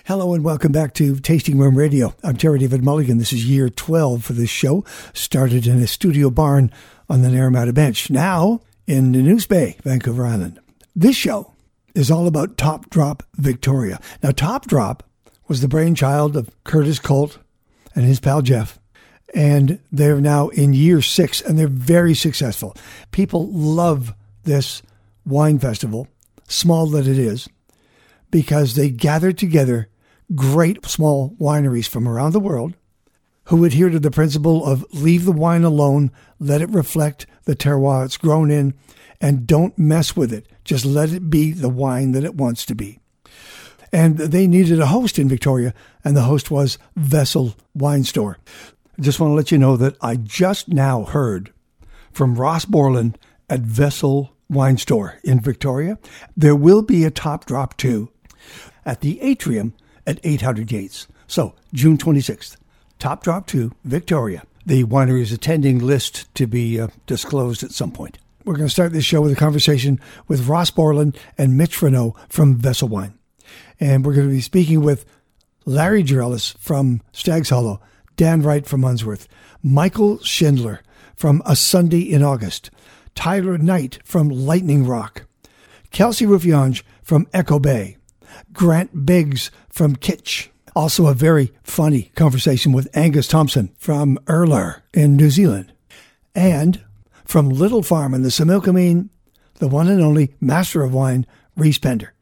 Hello and welcome back to Tasting Room Radio. I'm Terry David Mulligan. This is year 12 for this show. Started in a studio barn on the Naramata Bench, now in the News Bay, Vancouver Island. This show is all about Top Drop Victoria. Now, Top Drop was the brainchild of Curtis Colt and his pal Jeff, and they're now in year 6, and they're very successful. People love this wine festival, small that it is, because they gather together great small wineries from around the world who adhere to the principle of leave the wine alone, let it reflect the terroir it's grown in, and don't mess with it. Just let it be the wine that it wants to be. And they needed a host in Victoria, and the host was Vessel Wine Store. I just want to let you know that I just now heard from Ross Borland at Vessel Wine Store in Victoria. There will be a Top Drop 2 at the Atrium at 800 Yates. So, June 26th, Top Drop 2, Victoria. The winery's attending list to be disclosed at some point. We're going to start this show with a conversation with Ross Borland and Mitch Renaud from Vessel Wine. And we're going to be speaking with Larry Girellis from Stag's Hollow, Dan Wright from Unsworth, Michael Schindler from A Sunday in August, Tyler Knight from Lightning Rock, Kelsey Ruffiange from Echo Bay, Grant Biggs from Kitch. Also a very funny conversation with Angus Thompson from Urlar in New Zealand. And from Little Farm in the Similkameen, the one and only master of wine, Rhys Pender.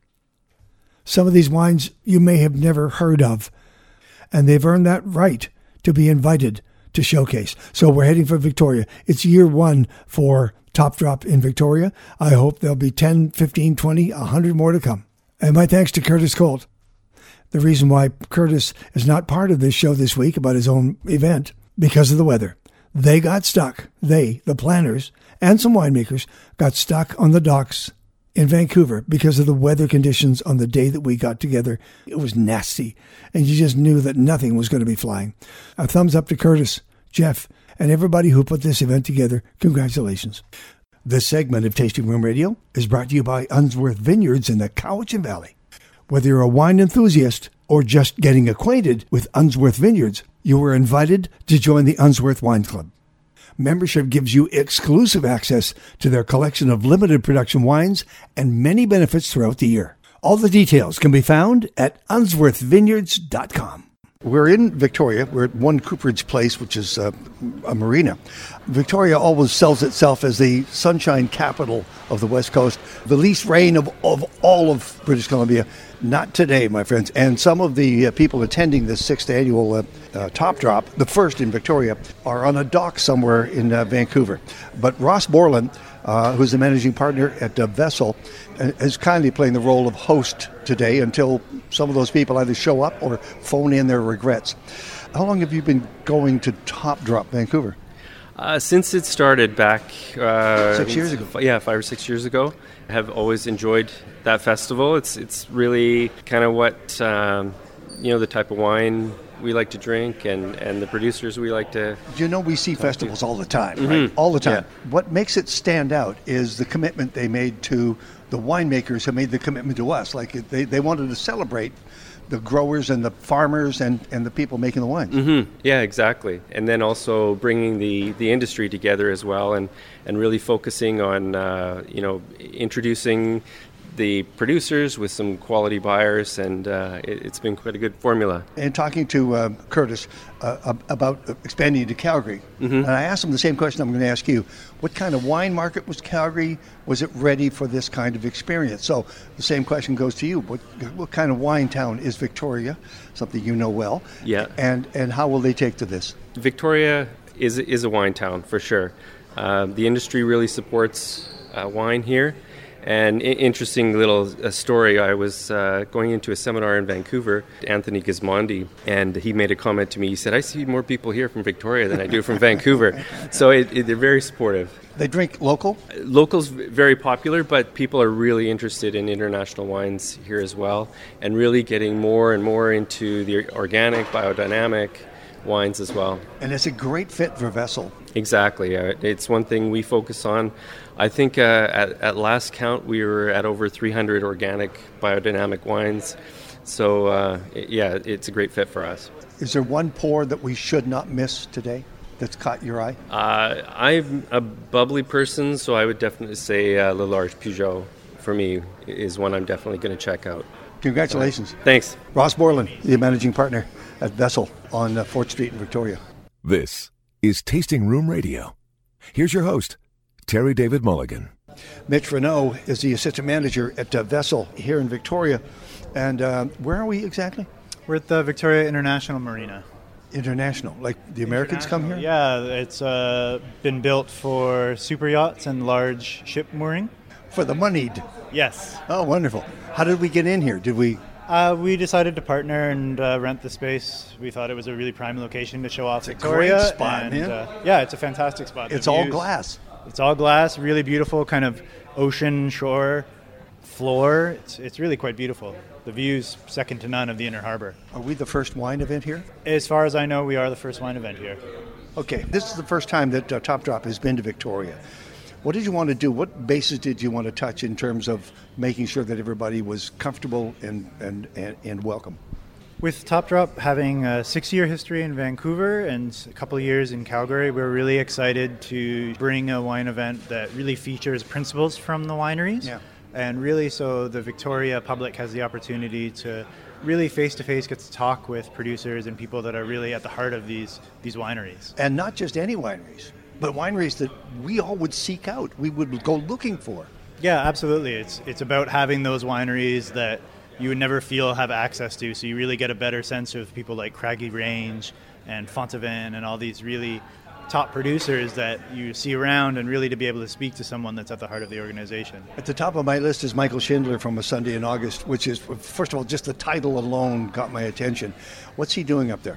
Some of these wines you may have never heard of, and they've earned that right to be invited to showcase. So we're heading for Victoria. It's year 1 for Top Drop in Victoria. I hope there'll be 10, 15, 20, 100 more to come. And my thanks to Curtis Colt. The reason why Curtis is not part of this show this week about his own event, because of the weather. They got stuck. They, the planners, and some winemakers, got stuck on the docks in Vancouver because of the weather conditions on the day that we got together. It was nasty, and you just knew that nothing was going to be flying. A thumbs up to Curtis, Jeff, and everybody who put this event together. Congratulations. This segment of Tasting Room Radio is brought to you by Unsworth Vineyards in the Cowichan Valley. Whether you're a wine enthusiast or just getting acquainted with Unsworth Vineyards, you are invited to join the Unsworth Wine Club. Membership gives you exclusive access to their collection of limited production wines and many benefits throughout the year. All the details can be found at unsworthvineyards.com. We're in Victoria. We're at One Cooperage Place, which is a marina. Victoria always sells itself as the sunshine capital of the West Coast, the least rain of all of British Columbia. Not today, my friends. And some of the people attending this 6th annual Top Drop, the first in Victoria, are on a dock somewhere in Vancouver. But Ross Borland, who's the managing partner at Vessel, is kindly playing the role of host today until some of those people either show up or phone in their regrets. How long have you been going to Top Drop Vancouver? Since it started back 6 years ago. 5 or 6 years ago. I have always enjoyed that festival. It's really kind of what the type of wine we like to drink and the producers we like to. You know, we see festivals all the time, right? All the time. Yeah. What makes it stand out is the commitment they made to the winemakers who made the commitment to us. Like they wanted to celebrate the growers and the farmers and the people making the wines. Mm-hmm. Yeah, exactly. And then also bringing the industry together as well and really focusing on, introducing the producers with some quality buyers, and it's been quite a good formula. And talking to Curtis about expanding to Calgary, and I asked him the same question I'm going to ask you. What kind of wine market was Calgary? Was it ready for this kind of experience? So the same question goes to you. What kind of wine town is Victoria? Something you know well. Yeah. And how will they take to this? Victoria is a wine town for sure. The industry really supports wine here. And interesting little story, I was going into a seminar in Vancouver, Anthony Gismondi, and he made a comment to me. He said, I see more people here from Victoria than I do from Vancouver. So they're very supportive. They drink local? Local's very popular, but people are really interested in international wines here as well, and really getting more and more into the organic, biodynamic wines as well. And it's a great fit for Vessel. Exactly. It's one thing we focus on. I think at last count we were at over 300 organic biodynamic wines. So, it's a great fit for us. Is there one pour that we should not miss today that's caught your eye? I'm a bubbly person, so I would definitely say Le Large Peugeot, for me, is one I'm definitely going to check out. Congratulations. Thanks. Ross Borland, the managing partner at Vessel on 4th Street in Victoria. This is Tasting Room Radio. Here's your host, Terry David Mulligan. Mitch Renault is the assistant manager at Vessel here in Victoria. And where are we exactly? We're at the Victoria International Marina. International, like the Americans come here? Yeah, it's been built for super yachts and large ship mooring. For the moneyed? Yes. Oh, wonderful. How did we get in here? Did we... We decided to partner and rent the space. We thought it was a really prime location to show off Victoria. It's a great spot, man. Yeah, it's a fantastic spot. It's all glass. It's all glass, really beautiful, kind of ocean shore floor. It's really quite beautiful. The view's second to none of the Inner Harbor. Are we the first wine event here? As far as I know, we are the first wine event here. Okay, this is the first time that Top Drop has been to Victoria. What did you want to do? What bases did you want to touch in terms of making sure that everybody was comfortable and welcome? With Top Drop having a 6-year history in Vancouver and a couple of years in Calgary, we're really excited to bring a wine event that really features principles from the wineries. Yeah. And really so the Victoria public has the opportunity to really face-to-face get to talk with producers and people that are really at the heart of these wineries. And not just any wineries, but wineries that we all would seek out, we would go looking for. Yeah, absolutely. It's about having those wineries that you would never feel have access to, so you really get a better sense of people like Craggy Range and Fontevin and all these really top producers that you see around, and really to be able to speak to someone that's at the heart of the organization. At the top of my list is Michael Schindler from A Sunday in August, which is, first of all, just the title alone got my attention. What's he doing up there?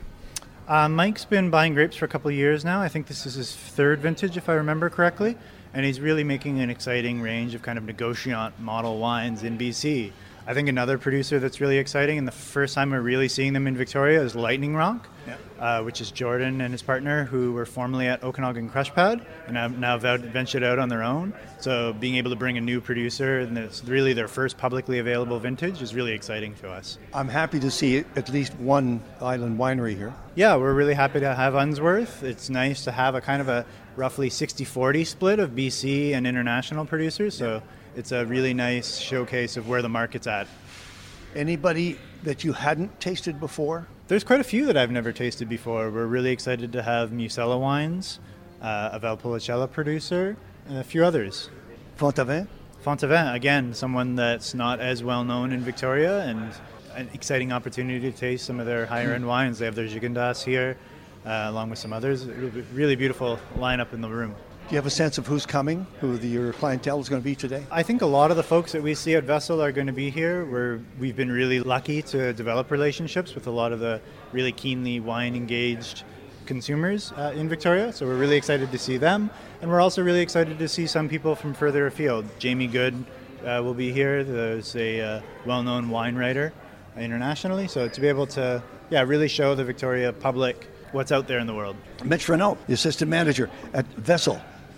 Mike's been buying grapes for a couple of years now. I think this is his 3rd vintage, if I remember correctly, and he's really making an exciting range of kind of negociant model wines in BC. I think another producer that's really exciting, and the first time we're really seeing them in Victoria, is Lightning Rock, which is Jordan and his partner, who were formerly at Okanagan Crush Pad and have now ventured out on their own. So being able to bring a new producer, and it's really their first publicly available vintage, is really exciting to us. I'm happy to see at least one island winery here. Yeah, we're really happy to have Unsworth. It's nice to have a kind of a roughly 60-40 split of BC and international producers. So it's a really nice showcase of where the market's at. Anybody that you hadn't tasted before? There's quite a few that I've never tasted before. We're really excited to have Musella Wines, a Valpolicella producer, and a few others. Fontevin? Fontevin, again, someone that's not as well known in Victoria, and an exciting opportunity to taste some of their higher-end wines. They have their Gigondas here, along with some others. Really beautiful lineup in the room. Do you have a sense of who's coming, who your clientele is going to be today? I think a lot of the folks that we see at Vessel are going to be here. We've been really lucky to develop relationships with a lot of the really keenly wine-engaged consumers in Victoria, so we're really excited to see them. And we're also really excited to see some people from further afield. Jamie Good will be here. There's a well-known wine writer internationally, so to be able to really show the Victoria public what's out there in the world. Mitch Renault, the assistant manager at Vessel,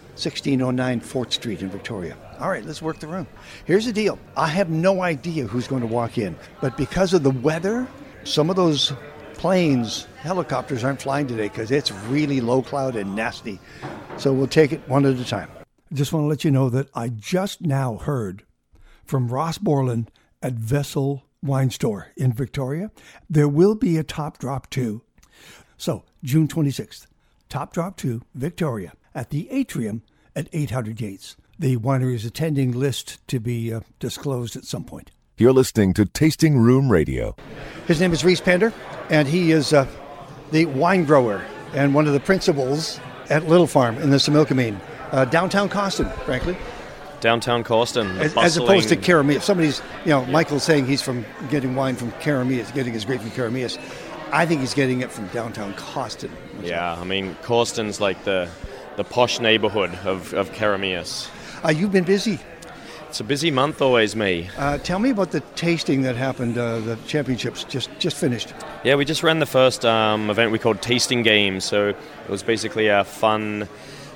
1609 4th Street in Victoria. All right, let's work the room. Here's the deal. I have no idea who's going to walk in, but because of the weather, some of those planes, helicopters aren't flying today because it's really low cloud and nasty. So we'll take it one at a time. I just want to let you know that I just now heard from Ross Borland at Vessel Wine Store in Victoria. There will be a Top Drop 2. So, June 26th, Top Drop 2, Victoria, at the Atrium at 800 Gates. The winery's attending list to be disclosed at some point. You're listening to Tasting Room Radio. His name is Rhys Pender, and he is the wine grower and one of the principals at Little Farm in the Similkameen, downtown Cawston, frankly. Downtown Cawston, as opposed to Karameas. Somebody's, Michael's saying he's from getting wine from Karameas, getting his grape from Karameas. I think he's getting it from downtown Cawston. Yeah, I mean, Cawston's like the posh neighborhood of Karameas. You've been busy. It's a busy month always, me. Tell me about the tasting that happened, the championships just finished. Yeah, we just ran the first event we called Tasting Games. So it was basically a fun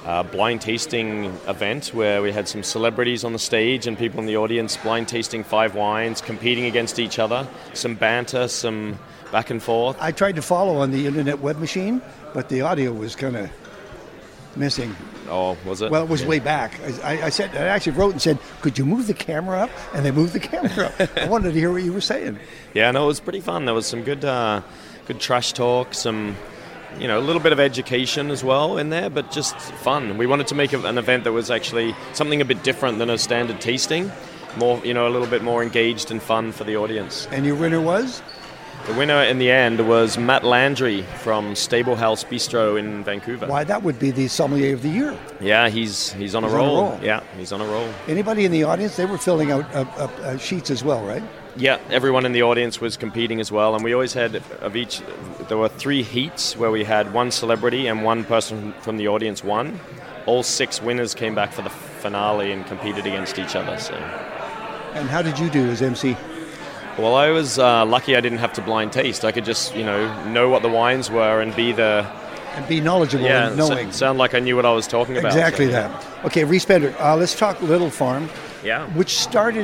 blind tasting event where we had some celebrities on the stage and people in the audience blind tasting 5 wines, competing against each other, some banter, some back and forth. I tried to follow on the internet web machine, but the audio was kind of missing. Oh, was it? Well, it was way back. I actually wrote and said, could you move the camera up? And they moved the camera up. I wanted to hear what you were saying. Yeah, no, it was pretty fun. There was some good trash talk, some, a little bit of education as well in there, but just fun. We wanted to make an event that was actually something a bit different than a standard tasting, more, a little bit more engaged and fun for the audience. And your winner was? The winner in the end was Matt Landry from Stable House Bistro in Vancouver. Why, that would be the sommelier of the year. Yeah, he's on a roll. Yeah, he's on a roll. Anybody in the audience? They were filling out sheets as well, right? Yeah, everyone in the audience was competing as well, and we always had there were 3 heats where we had 1 celebrity and 1 person from the audience won. All 6 winners came back for the finale and competed against each other. So. And how did you do as MC? Well, I was lucky I didn't have to blind taste. I could just, know what the wines were and be knowledgeable and knowing. Sound like I knew what I was talking about. Exactly that. Okay, Rhys Bender, let's talk Little Farm. Yeah. Which started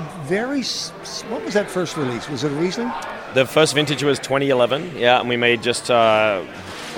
what was that first release? Was it a Riesling? The first vintage was 2011, yeah, and we made just about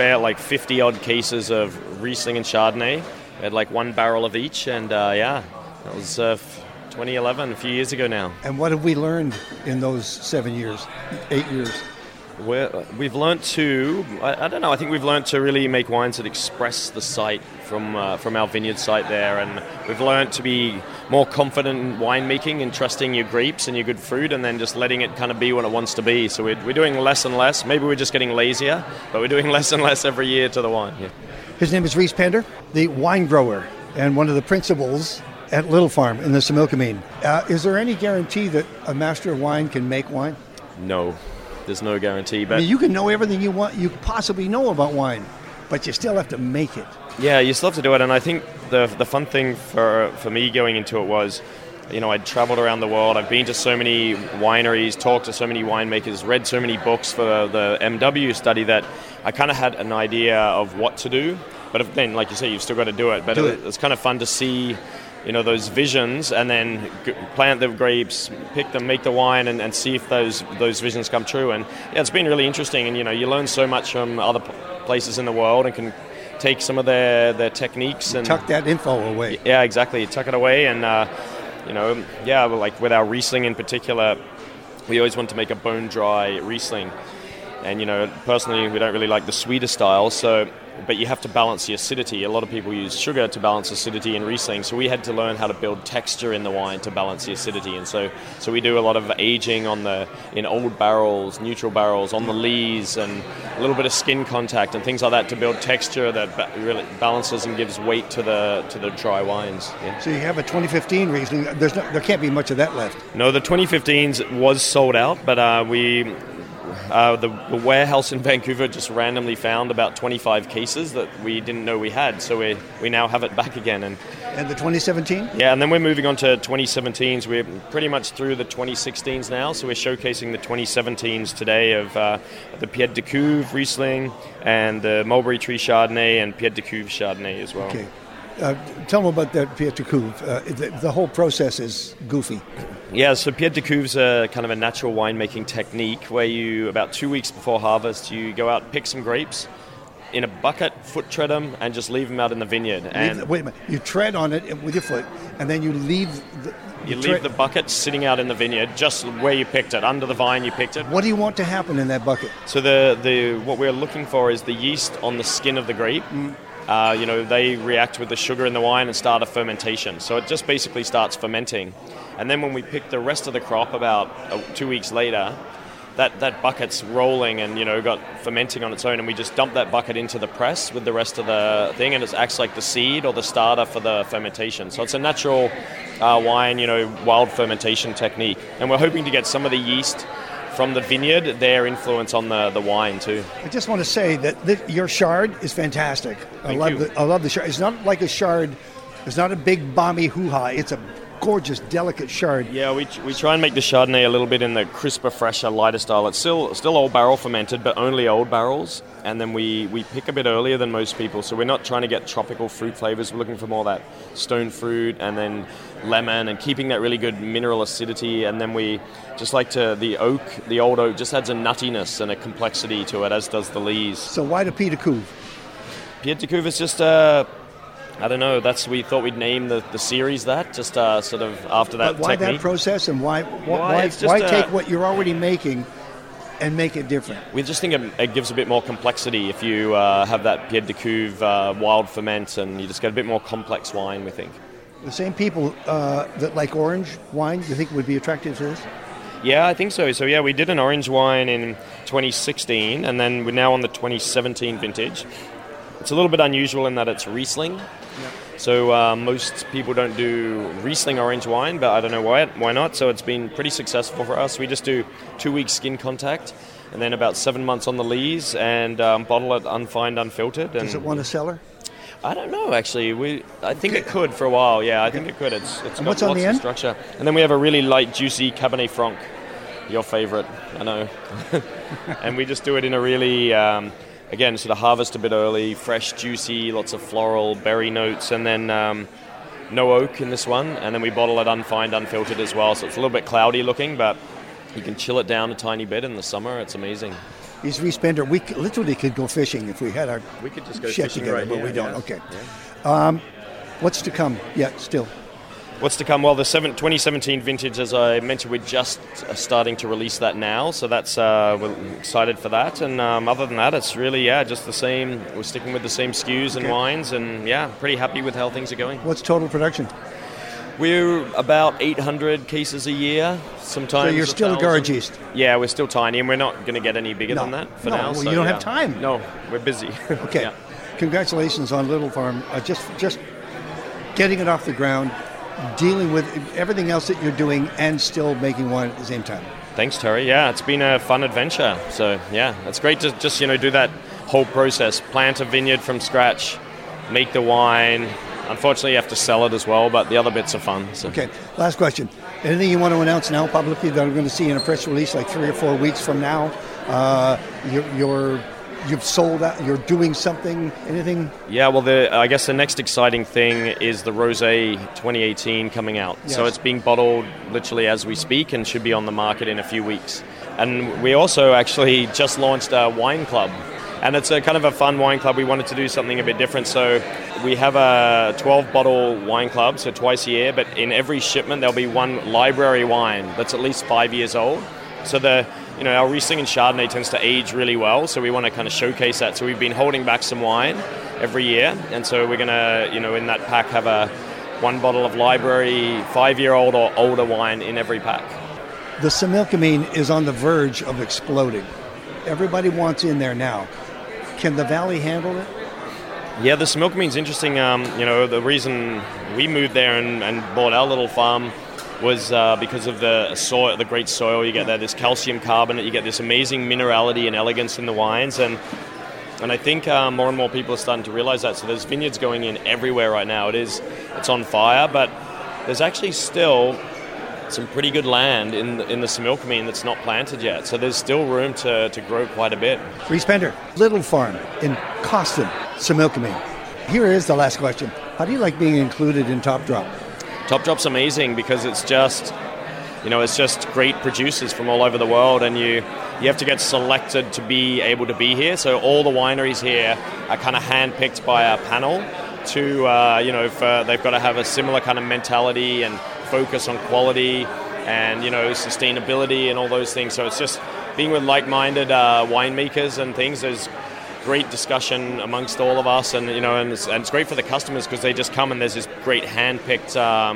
50-odd cases of Riesling and Chardonnay. We had 1 barrel of each, and that was 2011, a few years ago now. And what have we learned in those 7 years, 8 years? We've learned to, I don't know, I think we've learned to really make wines that express the site from our vineyard site there, and we've learned to be more confident in winemaking and trusting your grapes and your good fruit, and then just letting it kind of be what it wants to be. So we're doing less and less. Maybe we're just getting lazier, but we're doing less and less every year to the wine. Yeah. His name is Rhys Bender, the wine grower, and one of the principals at Little Farm in the Similkameen. Is there any guarantee that a master of wine can make wine? No. There's no guarantee, but you can know everything you possibly know about wine, but you still have to make it. Yeah, you still have to do it, and I think the fun thing for me going into it was, I'd traveled around the world. I've been to so many wineries, talked to so many winemakers, read so many books for the MW study that I kind of had an idea of what to do. But then, like you say, you've still got to do it. But it's kind of fun to see those visions, and then plant the grapes, pick them, make the wine, and see if those visions come true. And yeah, it's been really interesting, and you learn so much from other places in the world and can take some of their techniques and tuck that info away. Yeah, exactly. Tuck it away, and like with our Riesling in particular, we always want to make a bone dry Riesling. And personally, we don't really like the sweeter style, but you have to balance the acidity. A lot of people use sugar to balance acidity in Riesling, so we had to learn how to build texture in the wine to balance the acidity. And so we do a lot of aging in old barrels, neutral barrels, on the lees, and a little bit of skin contact and things like that to build texture that really balances and gives weight to the dry wines. Yeah. So you have a 2015 Riesling. There can't be much of that left. No, the 2015s was sold out, but the warehouse in Vancouver just randomly found about 25 cases that we didn't know we had, so we now have it back again. And the 2017? Yeah, and then we're moving on to 2017s. We're pretty much through the 2016s now, so we're showcasing the 2017s today of the Pied de Cuve Riesling and the Mulberry Tree Chardonnay and Pied de Cuve Chardonnay as well. Okay. Tell them about that Pied de Cuve. The whole process is goofy. Yeah, so Pied de Cuve's a kind of a natural winemaking technique where you, about 2 weeks before harvest, you go out, pick some grapes in a bucket, foot tread them, and just leave them out in the vineyard. Wait a minute. You tread on it with your foot, and then you leave the bucket sitting out in the vineyard, just where you picked it, under the vine you picked it. What do you want to happen in that bucket? So what we're looking for is the yeast on the skin of the grape. They react with the sugar in the wine and start a fermentation. So it just basically starts fermenting. And then when we pick the rest of the crop about 2 weeks later, that bucket's rolling and, got fermenting on its own, and we just dump that bucket into the press with the rest of the thing, and it acts like the seed or the starter for the fermentation. So it's a natural wine, wild fermentation technique. And we're hoping to get some of the yeast from the vineyard, their influence on the wine too. I just want to say that your Chard is fantastic. I love the Chard. It's not like a Chard. It's not a big balmy hoo-ha. It's a gorgeous, delicate Chard. Yeah, we try and make the Chardonnay a little bit in the crisper, fresher, lighter style. It's still old barrel fermented, but only old barrels. And then we pick a bit earlier than most people, so we're not trying to get tropical fruit flavors. We're looking for more of that stone fruit and then lemon and keeping that really good mineral acidity. And then we just like the old oak just adds a nuttiness and a complexity to it, as does the lees. So why the Pied de Couve? Pied de Couve is just I don't know. We thought we'd name the series that, just sort of after that but why technique. That process, and why take what you're already making and make it different? We just think it gives a bit more complexity if you have that Pied de Couve wild ferment, and you just get a bit more complex wine, we think. The same people that like orange wine, you think would be attracted to this? Yeah, I think so. So yeah, we did an orange wine in 2016, and then we're now on the 2017 vintage. It's a little bit unusual in that it's Riesling. Yep. So most people don't do Riesling orange wine, but I don't know why not. So it's been pretty successful for us. We just do 2 weeks skin contact, and then about 7 months on the lees, and bottle it unfined, unfiltered. Does it want a cellar? I don't know, actually. I think it could for a while. Yeah, I think it could. It's got what's lots on the of end? Structure. And then we have a really light, juicy Cabernet Franc. Your favorite, I know. And we just do it in a really... again, sort of harvest a bit early, fresh, juicy, lots of floral, berry notes, and then no oak in this one. And then we bottle it unfined, unfiltered as well. So it's a little bit cloudy looking, but you can chill it down a tiny bit in the summer. It's amazing. He's Rhys Bender. We literally could go fishing if we had our we could just go shed fishing together, right but here, we don't. yeah. Okay. Yeah. What's to come? Yeah, still. What's to come? Well, the 2017 vintage, as I mentioned, we're just starting to release that now, so that's we're excited for that. And other than that, it's really just the same. We're sticking with the same SKUs and wines, and pretty happy with how things are going. What's total production? We're about 800 cases a year. Sometimes. So you're still a garagist. Yeah, we're still tiny, and we're not going to get any bigger than that for now. Well, so, you don't have time. No, we're busy. Okay. Yeah. Congratulations on Little Farm. Just getting it off the ground, dealing with everything else that you're doing, and still making wine at the same time. Thanks, Terry. Yeah, it's been a fun adventure. So, it's great to just, do that whole process. Plant a vineyard from scratch, make the wine. Unfortunately, you have to sell it as well, but the other bits are fun. So. Okay, last question. Anything you want to announce now publicly that I'm going to see in a press release like 3 or 4 weeks from now? You've sold out, you're doing something, anything? Yeah, well, I guess the next exciting thing is the Rosé 2018 coming out. Yes. So it's being bottled literally as we speak and should be on the market in a few weeks. And we also actually just launched a wine club. And it's a kind of a fun wine club. We wanted to do something a bit different. So we have a 12-bottle wine club, so twice a year. But in every shipment, there'll be one library wine that's at least 5 years old. So our Riesling and Chardonnay tends to age really well. So we want to kind of showcase that. So we've been holding back some wine every year. And so we're going to, in that pack, have one bottle of library 5-year-old or older wine in every pack. The Similkameen is on the verge of exploding. Everybody wants in there now. Can the Valley handle it? Yeah, the Similkameen's interesting. The reason we moved there and bought our little farm was because of the soil, the great soil you get there, this calcium carbonate, you get this amazing minerality and elegance in the wines. And I think more and more people are starting to realize that. So there's vineyards going in everywhere right now. It's on fire, but there's actually still some pretty good land in the Similkameen that's not planted yet. So there's still room to grow quite a bit. Rhys Bender, Little Farm in Coston, Similkameen. Here is the last question. How do you like being included in Top Drop? Top Drop's amazing because it's just great producers from all over the world, and you have to get selected to be able to be here. So all the wineries here are kind of handpicked by a panel to, they've got to have a similar kind of mentality and focus on quality and, sustainability and all those things. So it's just being with like-minded winemakers and things. There's great discussion amongst all of us, and it's great for the customers because they just come and there's this great hand-picked,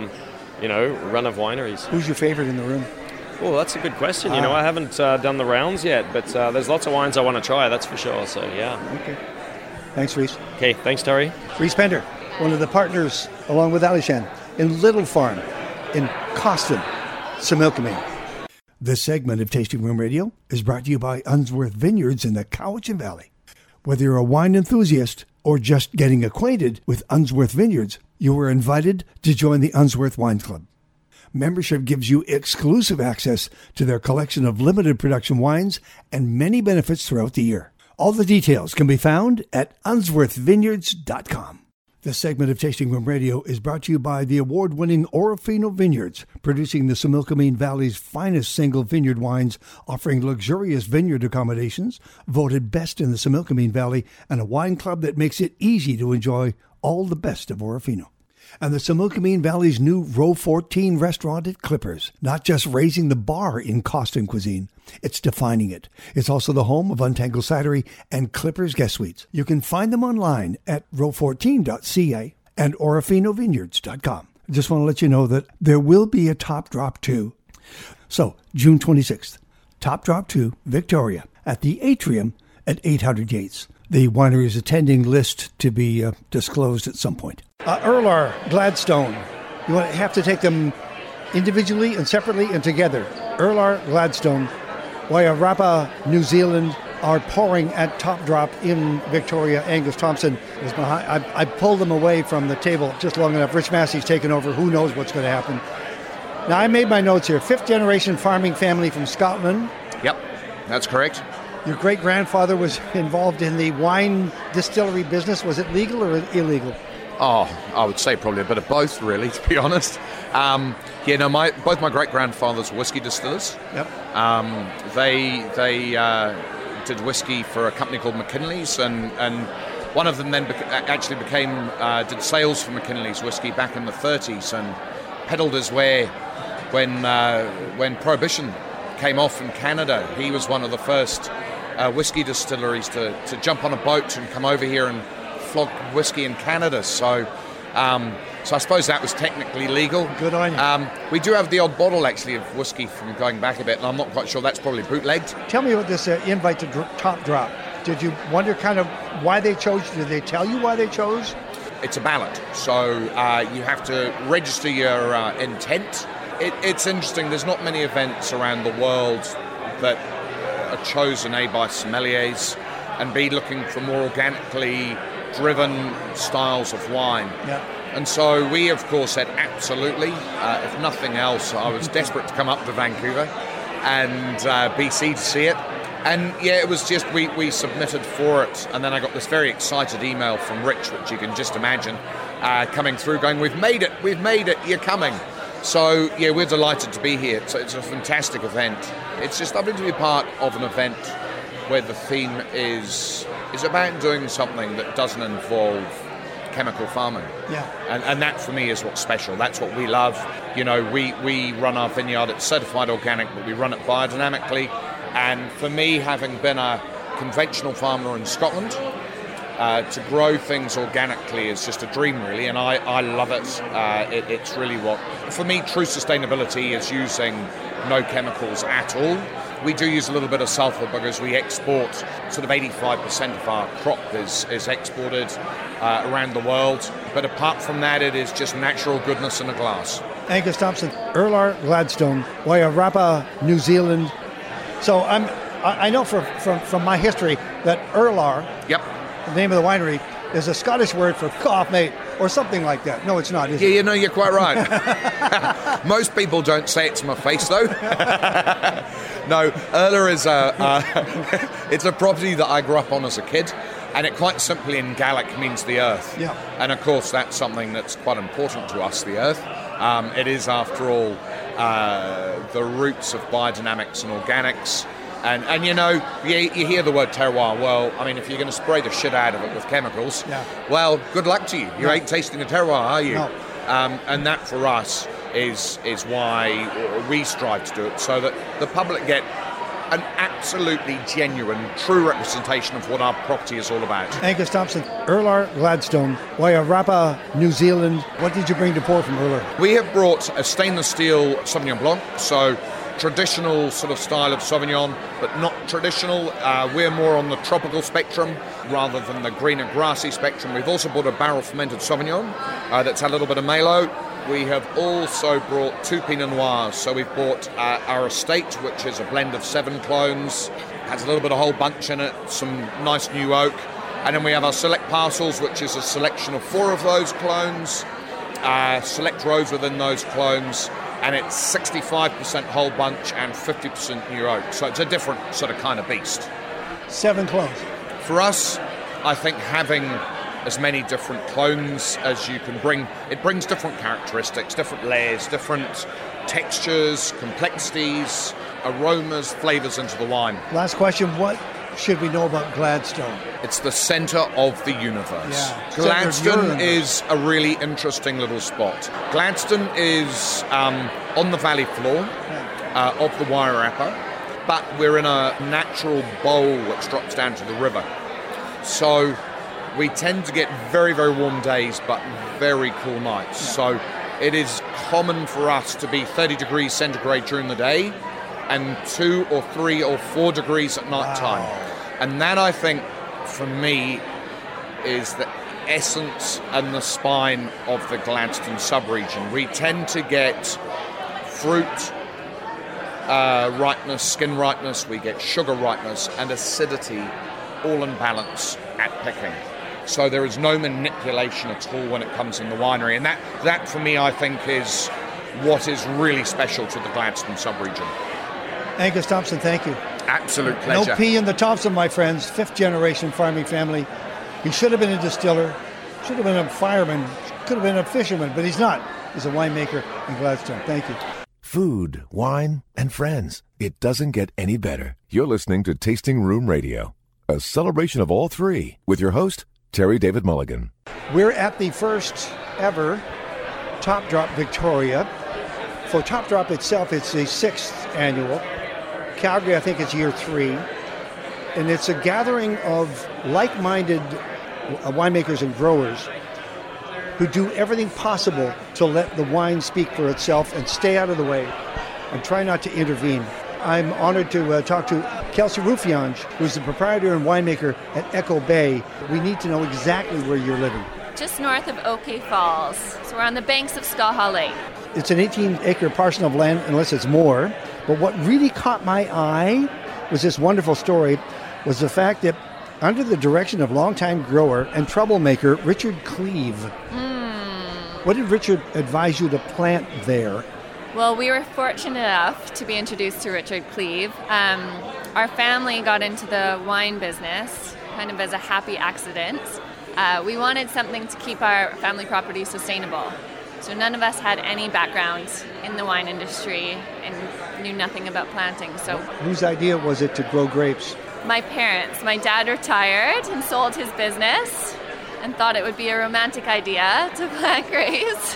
run of wineries. Who's your favorite in the room? Oh, that's a good question. I haven't done the rounds yet, but there's lots of wines I want to try, that's for sure. So, yeah. Okay. Thanks, Rhys. Okay, thanks, Terry. Rhys Bender, one of the partners, along with Alishan, in Little Farm in Coston, Similkameen. This segment of Tasting Room Radio is brought to you by Unsworth Vineyards in the Cowichan Valley. Whether you're a wine enthusiast or just getting acquainted with Unsworth Vineyards, you are invited to join the Unsworth Wine Club. Membership gives you exclusive access to their collection of limited production wines and many benefits throughout the year. All the details can be found at unsworthvineyards.com. This segment of Tasting Room Radio is brought to you by the award-winning Orofino Vineyards, producing the Similkameen Valley's finest single vineyard wines, offering luxurious vineyard accommodations, voted best in the Similkameen Valley, and a wine club that makes it easy to enjoy all the best of Orofino. And the Similkameen Valley's new Row 14 restaurant at Clippers, not just raising the bar in costume cuisine, it's defining it. It's also the home of Untangled Cidery and Clippers Guest Suites. You can find them online at row14.ca and orofinovineyards.com. I just want to let you know that there will be a Top Drop 2. So, June 26th, Top Drop 2, Victoria, at the Atrium at 800 Yates. The winery's attending list to be disclosed at some point. Erlar, Gladstone. You have to take them individually and separately and together. Erlar, Gladstone, Wairarapa, New Zealand are pouring at Top Drop in Victoria. Angus Thompson is behind. I pulled them away from the table just long enough. Rich Massey's taken over. Who knows what's going to happen? Now, I made my notes here. 5th generation farming family from Scotland. Yep, that's correct. Your great-grandfather was involved in the wine distillery business. Was it legal or illegal? Oh, I would say probably a bit of both, really, to be honest. Both my great-grandfathers were whiskey distillers. Yep. They did whiskey for a company called McKinley's, and one of them then did sales for McKinley's whiskey back in the 30s and peddled his way when Prohibition came off in Canada. He was one of the first whiskey distilleries to jump on a boat and come over here and flog whiskey in Canada. So I suppose that was technically legal. Good on you. We do have the odd bottle, actually, of whiskey from going back a bit, and I'm not quite sure that's probably bootlegged. Tell me about this invite to Top Drop. Did you wonder kind of why they chose? Did they tell you why they chose? It's a ballot, so you have to register your intent. It's interesting. There's not many events around the world that are chosen, A, by sommeliers, and B, looking for more organically driven styles of wine. Yeah. And so we, of course, said absolutely. If nothing else, I was desperate to come up to Vancouver and BC to see it. And yeah, it was just, we submitted for it, and then I got this very excited email from Rich, which you can just imagine, coming through going, we've made it, you're coming. So yeah, we're delighted to be here. So it's a fantastic event. It's just lovely to be part of an event where the theme is about doing something that doesn't involve chemical farming. Yeah. And that for me is what's special. That's what we love. You know, we run our vineyard, it's certified organic, but we run it biodynamically. And for me, having been a conventional farmer in Scotland, to grow things organically is just a dream, really, and I love it. It's really what, for me, true sustainability is using no chemicals at all. We do use a little bit of sulphur because we export, sort of 85% of our crop is exported around the world. But apart from that, it is just natural goodness in a glass. Angus Thompson, Erlar, Gladstone, Wairarapa, New Zealand. So I know from my history that Erlar, yep, the name of the winery, is a Scottish word for cough, mate, or something like that. No, it's not, is it? Yeah, you know, you're quite right. Most people don't say it to my face, though. No, Erlar is it's a property that I grew up on as a kid, and it quite simply in Gaelic means the earth. Yeah. And of course, that's something that's quite important to us, the earth. It is, after all, the roots of biodynamics and organics. And you know, you hear the word terroir. Well, I mean, if you're going to spray the shit out of it with chemicals, yeah, well, good luck to you. You ain't tasting the terroir, are you? No. And that, for us, is why we strive to do it, so that the public get an absolutely genuine, true representation of what our property is all about. Angus Thompson, Erlar, Gladstone, Wairarapa, New Zealand. What did you bring to pour from Erlar? We have brought a stainless steel Sauvignon Blanc, so traditional sort of style of Sauvignon, but not traditional. We're more on the tropical spectrum rather than the greener grassy spectrum. We've also brought a barrel fermented Sauvignon that's had a little bit of Malo. We have also brought 2 Pinot Noirs. So we've brought our estate, which is a blend of 7 clones, has a little bit of whole bunch in it, some nice new oak. And then we have our select parcels, which is a selection of 4 of those clones, select rows within those clones, and it's 65% whole bunch and 50% new oak. So it's a different sort of kind of beast. 7 clones. For us, I think having as many different clones as you can bring, it brings different characteristics, different layers, different textures, complexities, aromas, flavors into the wine. Last question, what should we know about Gladstone? It's the center of the universe. Yeah. Gladstone is a really interesting little spot. Gladstone is on the valley floor of the Wairarapa, but we're in a natural bowl which drops down to the river. So we tend to get very, very warm days, but very cool nights. Yeah. So it is common for us to be 30 degrees centigrade during the day and 2 or 3 or 4 degrees at night time. Wow. And that, I think, for me, is the essence and the spine of the Gladstone subregion. We tend to get fruit ripeness, skin ripeness, we get sugar ripeness and acidity all in balance at picking. So there is no manipulation at all when it comes in the winery. And that for me, I think, is what is really special to the Gladstone subregion. Angus Thompson, thank you. Absolute pleasure. No P in the Thompson, my friends. 5th generation farming family. He should have been a distiller, should have been a fireman, could have been a fisherman, but he's not. He's a winemaker in Gladstone. Thank you. Food, wine, and friends. It doesn't get any better. You're listening to Tasting Room Radio, a celebration of all three, with your host, Terry David Mulligan. We're at the first ever Top Drop Victoria. For Top Drop itself, it's the 6th annual. Calgary, I think it's year 3. And it's a gathering of like-minded winemakers and growers who do everything possible to let the wine speak for itself and stay out of the way and try not to intervene. I'm honored to talk to Kelsey Rufiange, who's the proprietor and winemaker at Echo Bay. We need to know exactly where you're living. Just north of OK Falls. So we're on the banks of Skaha Lake. It's an 18-acre parcel of land, unless it's more. But what really caught my eye was this wonderful story, was the fact that under the direction of longtime grower and troublemaker Richard Cleave. What did Richard advise you to plant there? Well, we were fortunate enough to be introduced to Richard Cleave. Our family got into the wine business kind of as a happy accident. We wanted something to keep our family property sustainable. So none of us had any background in the wine industry and knew nothing about planting. So whose idea was it to grow grapes? My parents. My dad retired and sold his business and thought it would be a romantic idea to plant grapes.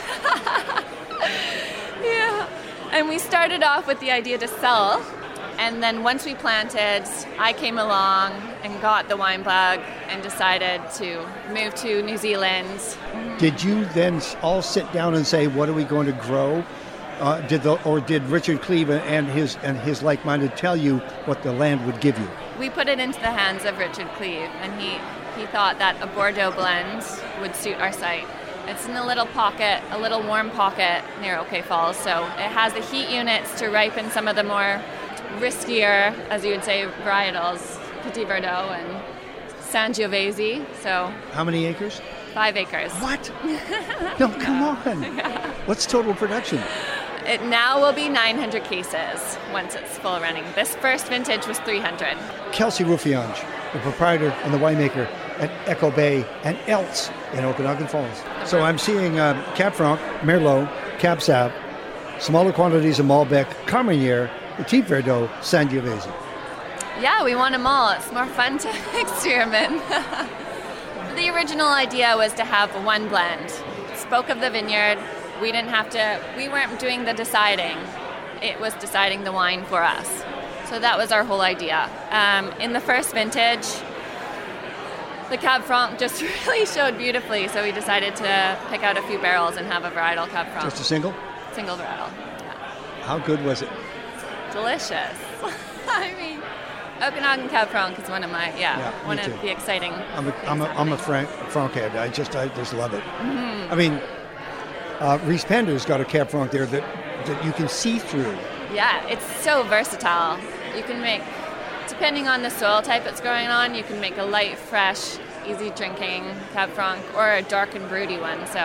Yeah. And we started off with the idea to sell. And then once we planted, I came along and got the wine bug and decided to move to New Zealand. Did you then all sit down and say, what are we going to grow? Did Richard Cleave and his like-minded tell you what the land would give you? We put it into the hands of Richard Cleave, and he thought that a Bordeaux blend would suit our site. It's in a little pocket, a little warm pocket near OK Falls, so it has the heat units to ripen some of the more riskier, as you would say, varietals, Petit Verdot and Sangiovese. So how many acres? 5 acres. What? No, come on. Yeah. What's total production? It now will be 900 cases once it's full running. This first vintage was 300. Kelsey Rufiange, the proprietor and the winemaker at Echo Bay and Elts in Okanagan Falls. So I'm seeing Cab Franc, Merlot, Cab Sauv, smaller quantities of Malbec, Carmenere, Petit Verdot, Sangiovese. Yeah, we want them all. It's more fun to experiment. The original idea was to have one blend. Spoke of the vineyard. We weren't doing the deciding. It was deciding the wine for us. So that was our whole idea. In the first vintage, the Cab Franc just really showed beautifully, so we decided to pick out a few barrels and have a varietal Cab Franc. Just a single? Single varietal, yeah. How good was it? Delicious. I mean, Okanagan Cab Franc is one of my, one of the exciting. I'm a Franc head. I just love it. Mm-hmm. I mean, Reese Pender's got a Cab Franc there that you can see through. Yeah, it's so versatile. You can make, depending on the soil type it's growing on, you can make a light, fresh, easy drinking Cab Franc or a dark and broody one. So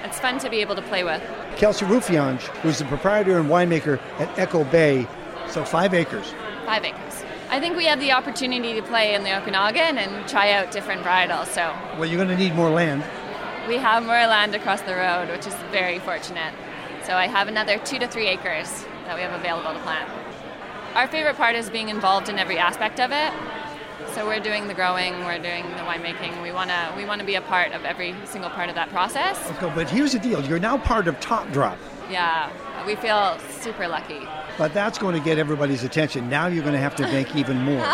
it's fun to be able to play with. Kelsey Ruffiange, who's the proprietor and winemaker at Echo Bay. So 5 acres. 5 acres. I think we had the opportunity to play in the Okanagan and try out different varietals. So Well, you're going to need more land. we have more land across the road, which is very fortunate. So I have another 2 to 3 acres that we have available to plant. Our favorite part is being involved in every aspect of it. So we're doing the growing, we're doing the winemaking. We want to be a part of every single part of that process. Okay, but here's the deal. You're now part of Top Drop. Yeah, we feel super lucky. But that's going to get everybody's attention. Now you're going to have to make even more.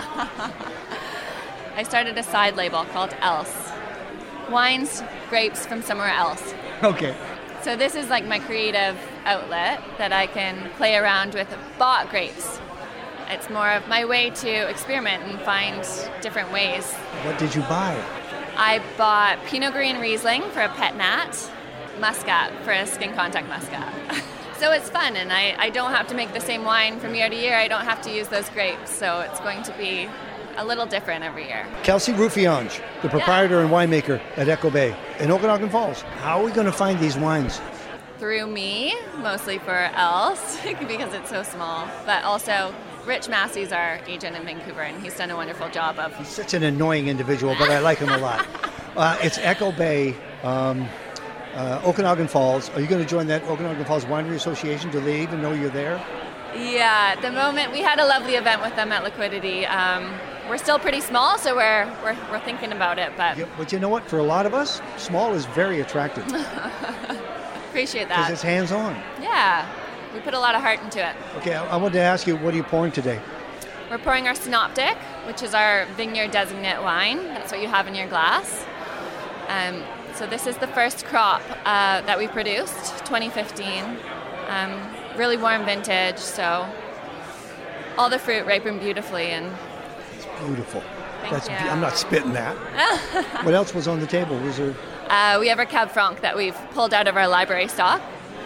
I started a side label called Else. Wines, grapes from somewhere else. Okay. So this is like my creative outlet that I can play around with bought grapes. It's more of my way to experiment and find different ways. What did you buy? I bought Pinot Gris and Riesling for a pet nat, Muscat for a skin contact Muscat. So it's fun, and I don't have to make the same wine from year to year. I don't have to use those grapes, so it's going to be a little different every year. Kelsey Ruffiange, the proprietor and winemaker at Echo Bay in Okanagan Falls. How are we going to find these wines? Through me, mostly for Else, because it's so small, but also Rich Massey's our agent in Vancouver, and he's done a wonderful job of... He's such an annoying individual, but I like him a lot. It's Echo Bay, Okanagan Falls. Are you going to join that Okanagan Falls Winery Association? Do they even know you're there? Yeah, at the moment, we had a lovely event with them at Liquidity. We're still pretty small, so we're thinking about it, but... Yeah, but you know what? For a lot of us, small is very attractive. Appreciate that. Because it's hands-on. Yeah, we put a lot of heart into it. Okay, I wanted to ask you, what are you pouring today? We're pouring our Synoptic, which is our vineyard designate wine. That's what you have in your glass. So this is the first crop that we produced, 2015. Really warm vintage, so all the fruit ripened beautifully. And it's beautiful. Thank you. I'm not spitting that. What else was on the table? Was there... we have our Cab Franc that we've pulled out of our library stock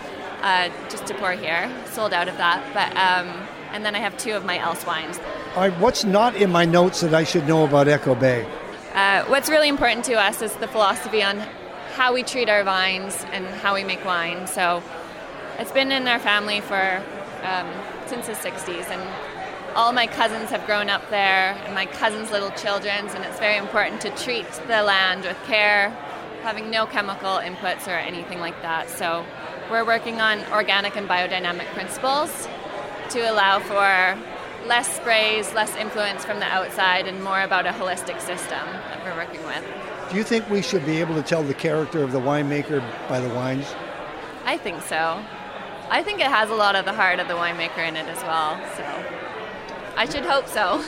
just to pour here. Sold out of that. But and then I have 2 of my Else wines. All right, what's not in my notes that I should know about Echo Bay? What's really important to us is the philosophy on how we treat our vines and how we make wine. So it's been in our family for since the 60s, and all my cousins have grown up there, and my cousins' little children's, and it's very important to treat the land with care, having no chemical inputs or anything like that. So we're working on organic and biodynamic principles to allow for less sprays, less influence from the outside, and more about a holistic system that we're working with. Do you think we should be able to tell the character of the winemaker by the wines? I think so. I think it has a lot of the heart of the winemaker in it as well, so I should hope so.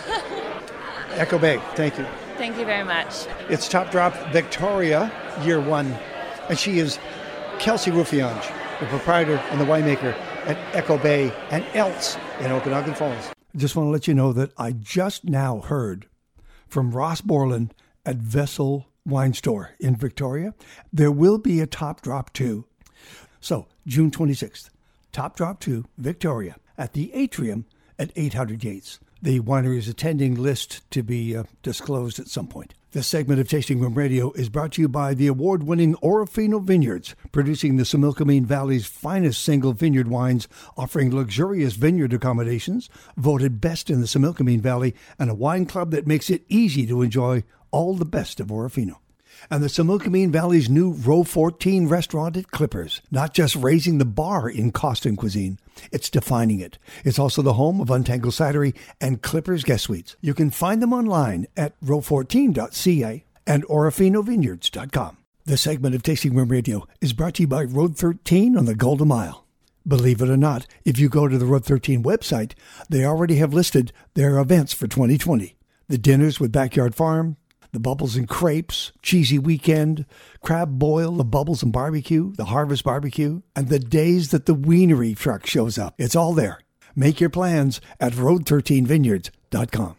Echo Bay, thank you. Thank you very much. It's Top Drop Victoria, year 1, and she is Kelsey Ruffiange, the proprietor and the winemaker at Echo Bay and Else in Okanagan Falls. Just want to let you know that I just now heard from Ross Borland at Vessel Wine Store in Victoria. There will be a Top Drop 2. So, June 26th, Top Drop 2, Victoria, at the Atrium at 800 Yates. The winery's attending list to be disclosed at some point. This segment of Tasting Room Radio is brought to you by the award-winning Orofino Vineyards, producing the Similkameen Valley's finest single vineyard wines, offering luxurious vineyard accommodations, voted best in the Similkameen Valley, and a wine club that makes it easy to enjoy all the best of Orofino. And the Similkameen Valley's new Row 14 restaurant at Clippers, not just raising the bar in cost and cuisine, it's defining it. It's also the home of Untangled Cidery and Clippers Guest Suites. You can find them online at row14.ca and orofinovineyards.com. This segment of Tasting Room Radio is brought to you by Road 13 on the Golden Mile. Believe it or not, if you go to the Road 13 website, they already have listed their events for 2020. The dinners with Backyard Farm, the Bubbles and Crepes, Cheesy Weekend, Crab Boil, the Bubbles and Barbecue, the Harvest Barbecue, and the days that the Wienery truck shows up. It's all there. Make your plans at road13vineyards.com.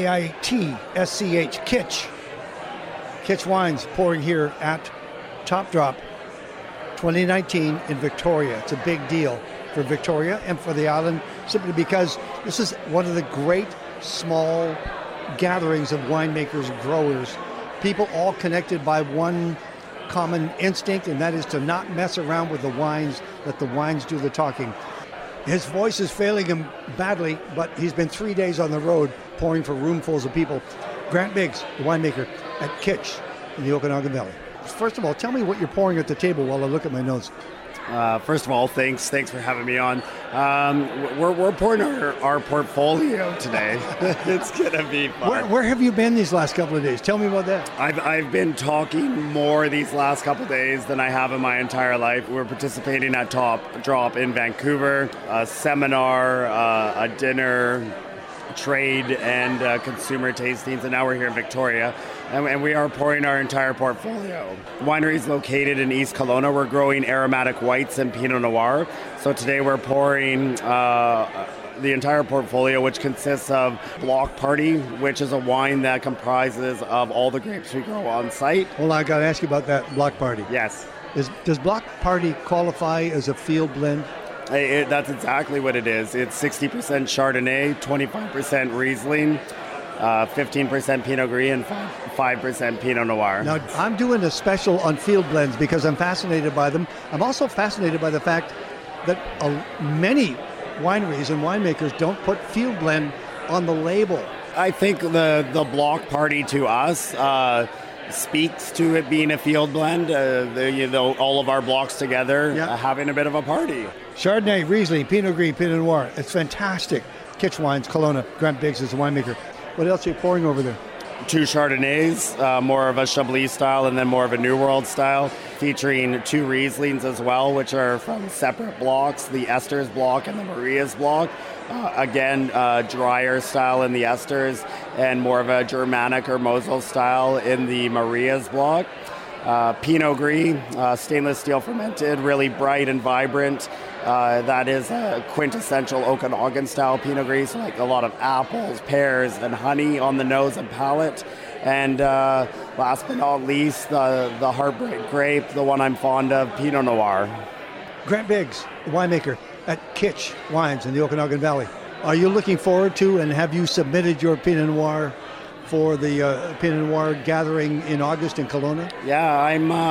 Kitsch, Kitsch. Kitsch Wines pouring here at Top Drop 2019 in Victoria. It's a big deal for Victoria and for the island, simply because this is one of the great small gatherings of winemakers and growers, people all connected by one common instinct, and that is to not mess around with the wines, let the wines do the talking. His voice is failing him badly, but he's been 3 days on the road pouring for roomfuls of people. Grant Biggs, the winemaker at Kitch in the Okanagan Valley. First of all, tell me what you're pouring at the table while I look at my notes. First of all, thanks for having me on. We're pouring our portfolio today. It's gonna be fun. Where have you been these last couple of days? Tell me about that. I've been talking more these last couple of days than I have in my entire life. We're participating at Top Drop in Vancouver, a seminar, a dinner, trade and consumer tastings, and now we're here in Victoria, and we are pouring our entire portfolio. Winery is located in East Kelowna. We're growing aromatic whites and Pinot Noir. So today we're pouring the entire portfolio, which consists of Block Party, which is a wine that comprises of all the grapes we grow on site. Hold on, I got to ask you about that Block Party. Yes. Does Block Party qualify as a field blend? That's exactly what it is. It's 60% Chardonnay, 25% Riesling, 15% Pinot Gris, and 5% Pinot Noir. Now, I'm doing a special on field blends because I'm fascinated by them. I'm also fascinated by the fact that many wineries and winemakers don't put field blend on the label. I think the Block Party to us speaks to it being a field blend. All of our blocks together having a bit of a party. Chardonnay, Riesling, Pinot Gris, Pinot Noir. It's fantastic. Kitch Wines, Kelowna. Grant Biggs is the winemaker. What else are you pouring over there? 2 Chardonnays, more of a Chablis style and then more of a New World style, featuring 2 Rieslings as well, which are from separate blocks, the Esters block and the Marias block. Again, drier style in the Esters and more of a Germanic or Mosel style in the Marias block. Pinot Gris, stainless steel fermented, really bright and vibrant. That is a quintessential Okanagan style Pinot Gris, like a lot of apples, pears, and honey on the nose and palate. And last but not least, the Heartbreak Grape, the one I'm fond of, Pinot Noir. Grant Biggs, the winemaker at Kitch Wines in the Okanagan Valley. Are you looking forward to, and have you submitted your Pinot Noir for the Pinot Noir gathering in August in Kelowna? Yeah,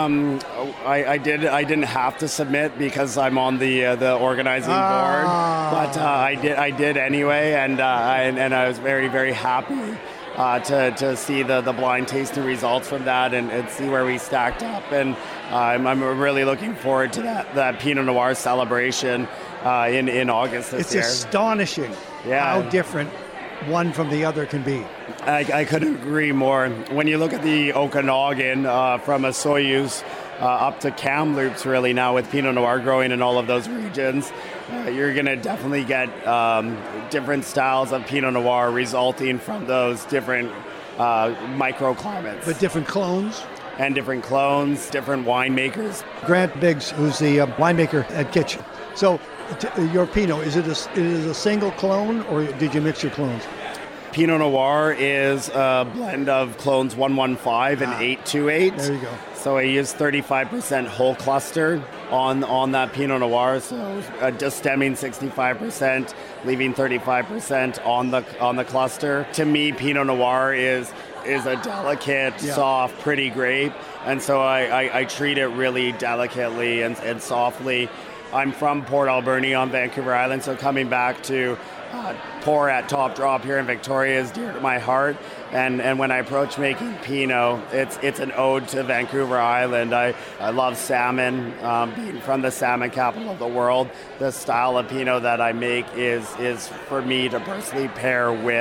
I didn't have to submit because I'm on the organizing board, but I did anyway, and I was very, very happy to see the blind tasting results from that and see where we stacked up, and I'm really looking forward to that Pinot Noir celebration in August this year. It's astonishing how different one from the other can be. I couldn't agree more. When you look at the Okanagan from a Soyuz up to Kamloops really now with Pinot Noir growing in all of those regions, you're going to definitely get different styles of Pinot Noir resulting from those different microclimates. But different clones? And different clones, different winemakers. Grant Biggs, who's the winemaker at Kitch. So your Pinot, is it a single clone or did you mix your clones? Pinot Noir is a blend of clones 115 and 828. There you go. So I use 35% whole cluster on that Pinot Noir. So just stemming 65%, leaving 35% on the cluster. To me, Pinot Noir is a delicate, soft, pretty grape, and so I treat it really delicately and softly. I'm from Port Alberni on Vancouver Island, so coming back to pour at Top Drop here in Victoria is dear to my heart. And when I approach making Pinot, it's an ode to Vancouver Island. I love salmon, being from the salmon capital of the world. The style of Pinot that I make is for me to personally pair with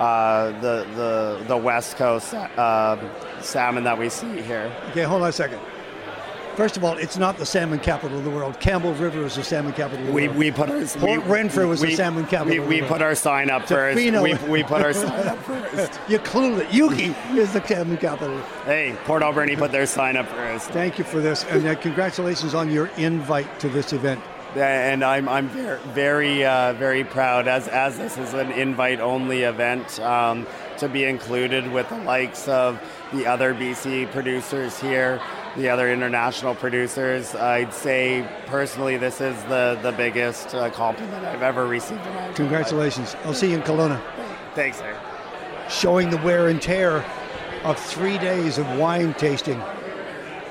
the West Coast salmon that we see here. Okay, hold on a second. First of all, it's not the salmon capital of the world. Campbell River is the salmon capital of the world. Port Renfrew was the salmon capital of the world. We put our sign up first. We put our sign up first. You clued it. Yuki is the salmon capital. Hey, Port Alberni put their sign up first. Thank you for this, and congratulations on your invite to this event. And I'm very, very proud, as this is an invite-only event, to be included with the likes of the other BC producers here, the other international producers. I'd say, personally, this is the biggest compliment I've ever received in my life. Congratulations. I'll see you in Kelowna. Thanks, sir. Showing the wear and tear of 3 days of wine tasting.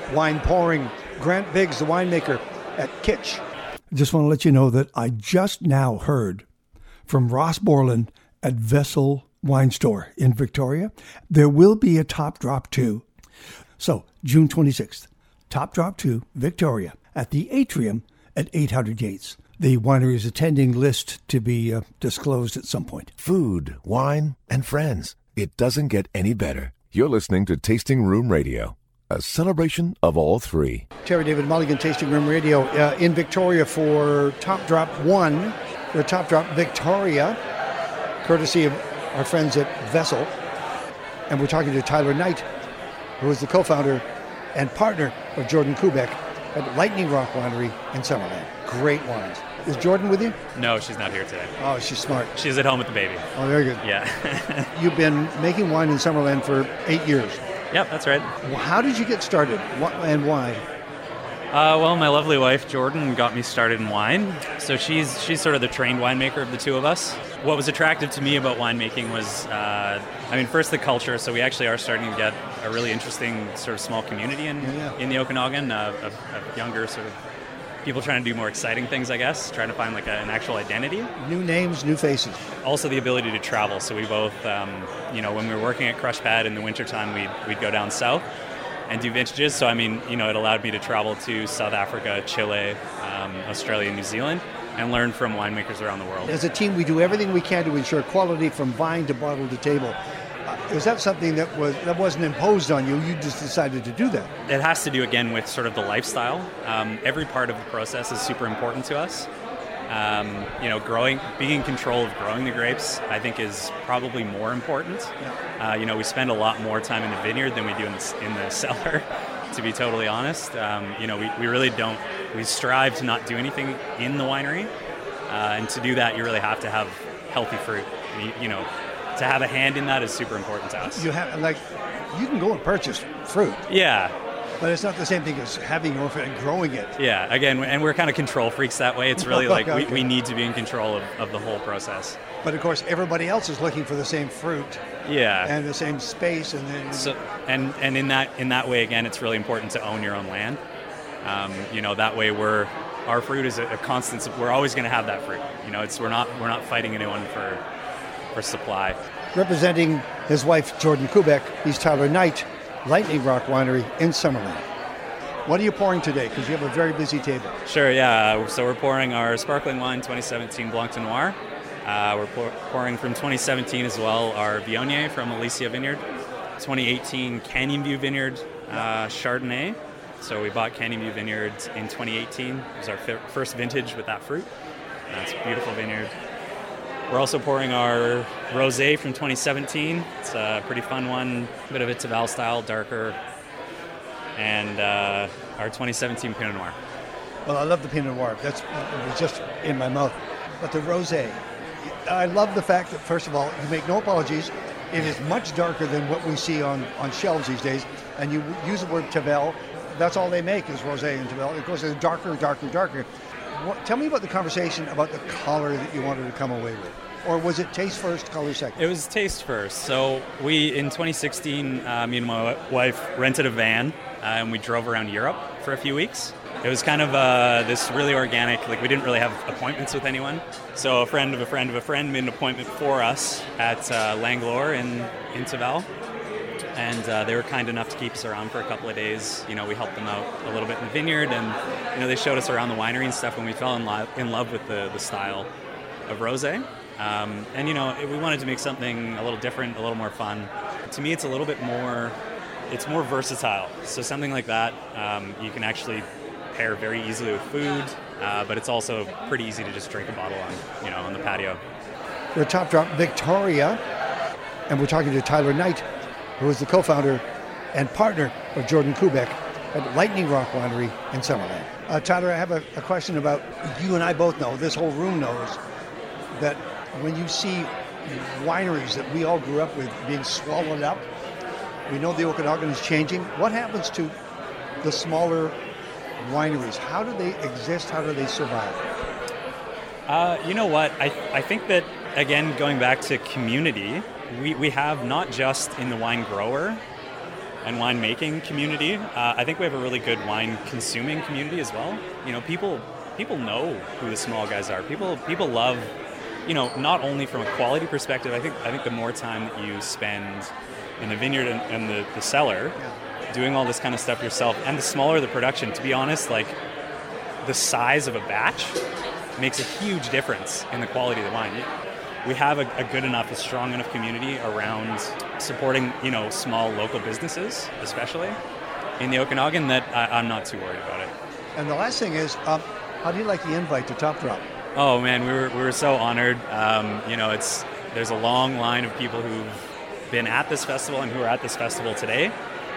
wine pouring. Grant Biggs, the winemaker at Kitsch. I just want to let you know that I just now heard from Ross Borland at Vessel Wine Store in Victoria. There will be a Top Drop 2. So, June 26th, Top Drop 2, Victoria, at the Atrium at 800 Yates. The winery's attending list to be disclosed at some point. Food, wine, and friends. It doesn't get any better. You're listening to Tasting Room Radio, a celebration of all three. Terry David Mulligan, Tasting Room Radio, in Victoria for Top Drop 1, or Top Drop Victoria, courtesy of our friends at Vessel. And we're talking to Tyler Knight, who is the co-founder and partner of Jordan Kubek at Lightning Rock Winery in Summerland. Great wines. Is Jordan with you? No, she's not here today. Oh, she's smart. She's at home with the baby. Oh, very good. Yeah. You've been making wine in Summerland for 8 years. Yep, that's right. How did you get started, and why? Well, my lovely wife, Jordan, got me started in wine. So she's sort of the trained winemaker of the two of us. What was attractive to me about winemaking was, first the culture. So we actually are starting to get a really interesting sort of small community in the Okanagan of younger sort of people trying to do more exciting things, I guess, trying to find like an actual identity. New names, new faces. Also the ability to travel. So we both, when we were working at Crush Pad in the wintertime, we'd go down south and do vintages. So, it allowed me to travel to South Africa, Chile, Australia, New Zealand, and learn from winemakers around the world. As a team, we do everything we can to ensure quality from vine to bottle to table. Is that something that wasn't imposed on you? You just decided to do that? It has to do, again, with sort of the lifestyle. Every part of the process is super important to us. Being in control of growing the grapes, I think, is probably more important. Yeah. We spend a lot more time in the vineyard than we do in the cellar, to be totally honest. We really don't. We strive to not do anything in the winery, and to do that, you really have to have healthy fruit. To have a hand in that is super important to us. You can go and purchase fruit. Yeah. But it's not the same thing as having your fruit and growing it. Yeah, again, and we're kind of control freaks that way. It's really like okay. we need to be in control of the whole process. But of course, everybody else is looking for the same fruit. Yeah. And the same space, and then. So, and in that way, again, it's really important to own your own land. That way our fruit is a constant. We're always going to have that fruit. We're not fighting anyone for supply. Representing his wife, Jordan Kubek, he's Tyler Knight, Lightning Rock Winery in Summerland. What are you pouring today? Because you have a very busy table. Sure, yeah. So we're pouring our sparkling wine 2017 Blanc de Noir. We're pouring from 2017 as well our Viognier from Alicia Vineyard. 2018 Canyon View Vineyard Chardonnay. So we bought Canyon View Vineyard in 2018. It was our first vintage with that fruit. It's a beautiful vineyard. We're also pouring our Rosé from 2017. It's a pretty fun one, a bit of a Tavel style, darker. And our 2017 Pinot Noir. Well, I love the Pinot Noir. It was just in my mouth. But the Rosé, I love the fact that, first of all, you make no apologies. It is much darker than what we see on shelves these days. And you use the word Tavel. That's all they make is Rosé and Tavel. It goes darker, darker, darker. Tell me about the conversation about the color that you wanted to come away with. Or was it taste first, color second? It was taste first. So in 2016, me and my wife rented a van and we drove around Europe for a few weeks. It was kind of this really organic, we didn't really have appointments with anyone. So a friend of a friend of a friend made an appointment for us at Langlore in Tavel. And they were kind enough to keep us around for a couple of days. We helped them out a little bit in the vineyard, and they showed us around the winery and stuff, and we fell in love with the style of rosé. We wanted to make something a little different, a little more fun. To me, it's a little bit more, it's more versatile. So something like that, you can actually pair very easily with food, but it's also pretty easy to just drink a bottle on the patio. We're at Top Drop Victoria, and we're talking to Tyler Knight, who is the co-founder and partner of Jordan Kubek at Lightning Rock Winery in Summerland. Tyler, I have a question about, you and I both know, this whole room knows, that when you see wineries that we all grew up with being swallowed up, we know the Okanagan is changing. What happens to the smaller wineries? How do they exist? How do they survive? You know what? I think that, again, going back to community, we have not just in the wine grower, and winemaking community. I think we have a really good wine consuming community as well. You know, people know who the small guys are. People love, you know, not only from a quality perspective. I think the more time that you spend in the vineyard and the cellar, doing all this kind of stuff yourself, and the smaller the production, to be honest, like the size of a batch makes a huge difference in the quality of the wine. We have a good enough, a strong enough community around supporting, you know, small local businesses, especially in the Okanagan, that I'm not too worried about it. And the last thing is, how do you like the invite to Top Drop? Oh man, we were so honored. You know, there's a long line of people who've been at this festival and who are at this festival today.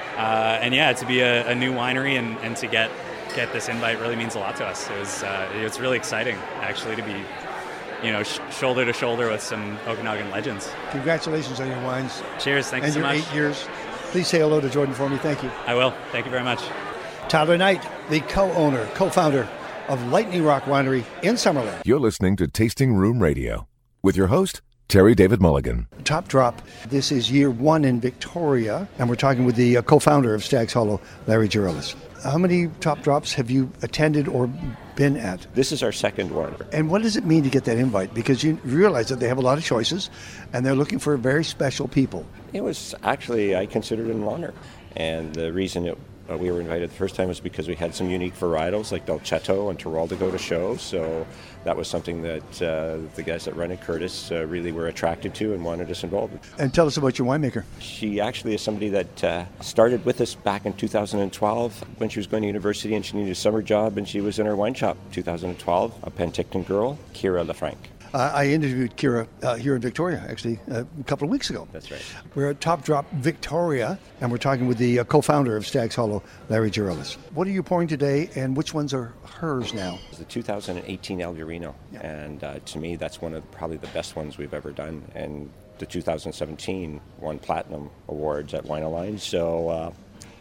And yeah, to be a new winery and to get this invite really means a lot to us. It's really exciting, actually, to be, you know, shoulder to shoulder with some Okanagan legends. Congratulations on your wines. Cheers, thank you so much. And your 8 years. Please say hello to Jordan for me. Thank you. I will. Thank you very much. Tyler Knight, the co-owner, co-founder of Lightning Rock Winery in Summerlin. You're listening to Tasting Room Radio with your host, Terry David Mulligan. Top Drop. This is year 1 in Victoria, and we're talking with the co-founder of Stag's Hollow, Larry Giroulas. How many Top Drops have you attended or been at? This is our second one. And what does it mean to get that invite? Because you realize that they have a lot of choices, and they're looking for very special people. It was actually, I considered it an honor. And the reason we were invited the first time was because we had some unique varietals like Dolcetto and Teroldego to show. So that was something that the guys that run it, Curtis, really were attracted to and wanted us involved. And tell us about your winemaker. She actually is somebody that started with us back in 2012 when she was going to university and she needed a summer job, and she was in her wine shop 2012, a Penticton girl, Kira Lefranc. I interviewed Kira here in Victoria, actually, a couple of weeks ago. That's right. We're at Top Drop Victoria, and we're talking with the co-founder of Stag's Hollow, Larry Giroulas. What are you pouring today, and which ones are hers now? It's the 2018 Alburino, and to me, that's one of probably the best ones we've ever done. And the 2017 won Platinum Awards at Wine Alliance, so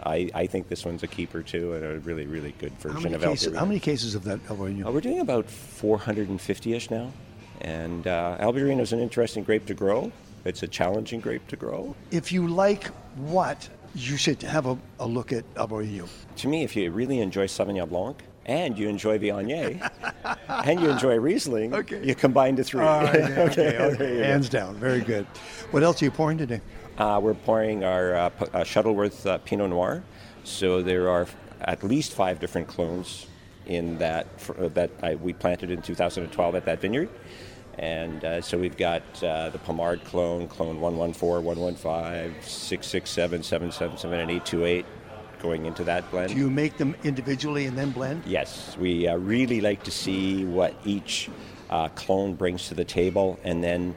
I think this one's a keeper too, and a really, really good version of Alburino. How many cases of that Alburino? We're doing about 450-ish now. And Alburino is an interesting grape to grow. It's a challenging grape to grow. If you like what, you should have a look at Alburino. To me, if you really enjoy Sauvignon Blanc, and you enjoy Viognier, and you enjoy Riesling, you combine the three. Okay. Hands down. Very good. What else are you pouring today? We're pouring our Shuttleworth Pinot Noir. So there are at least 5 different clones in that we planted in 2012 at that vineyard. And so we've got the Pommard clone 114, 115, 667, 777, and 828 going into that blend. Do you make them individually and then blend? Yes. We really like to see what each clone brings to the table, and then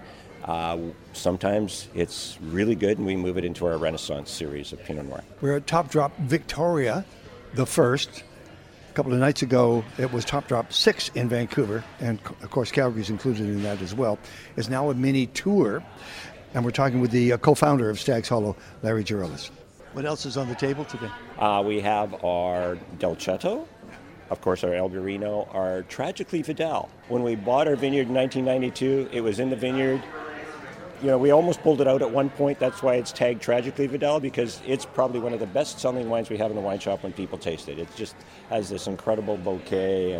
sometimes it's really good and we move it into our Renaissance series of Pinot Noir. We're at Top Drop Victoria, the first. A couple of nights ago, it was Top Drop 6 in Vancouver, and of course Calgary's included in that as well. It's now a mini tour, and we're talking with the co-founder of Stag's Hollow, Larry Giroulas. What else is on the table today? We have our Dolcetto, of course our Alburino, our Tragically Vidal. When we bought our vineyard in 1992, it was in the vineyard. You know, we almost pulled it out at one point. That's why it's tagged Tragically Vidal, because it's probably one of the best-selling wines we have in the wine shop when people taste it. It just has this incredible bouquet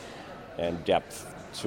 and depth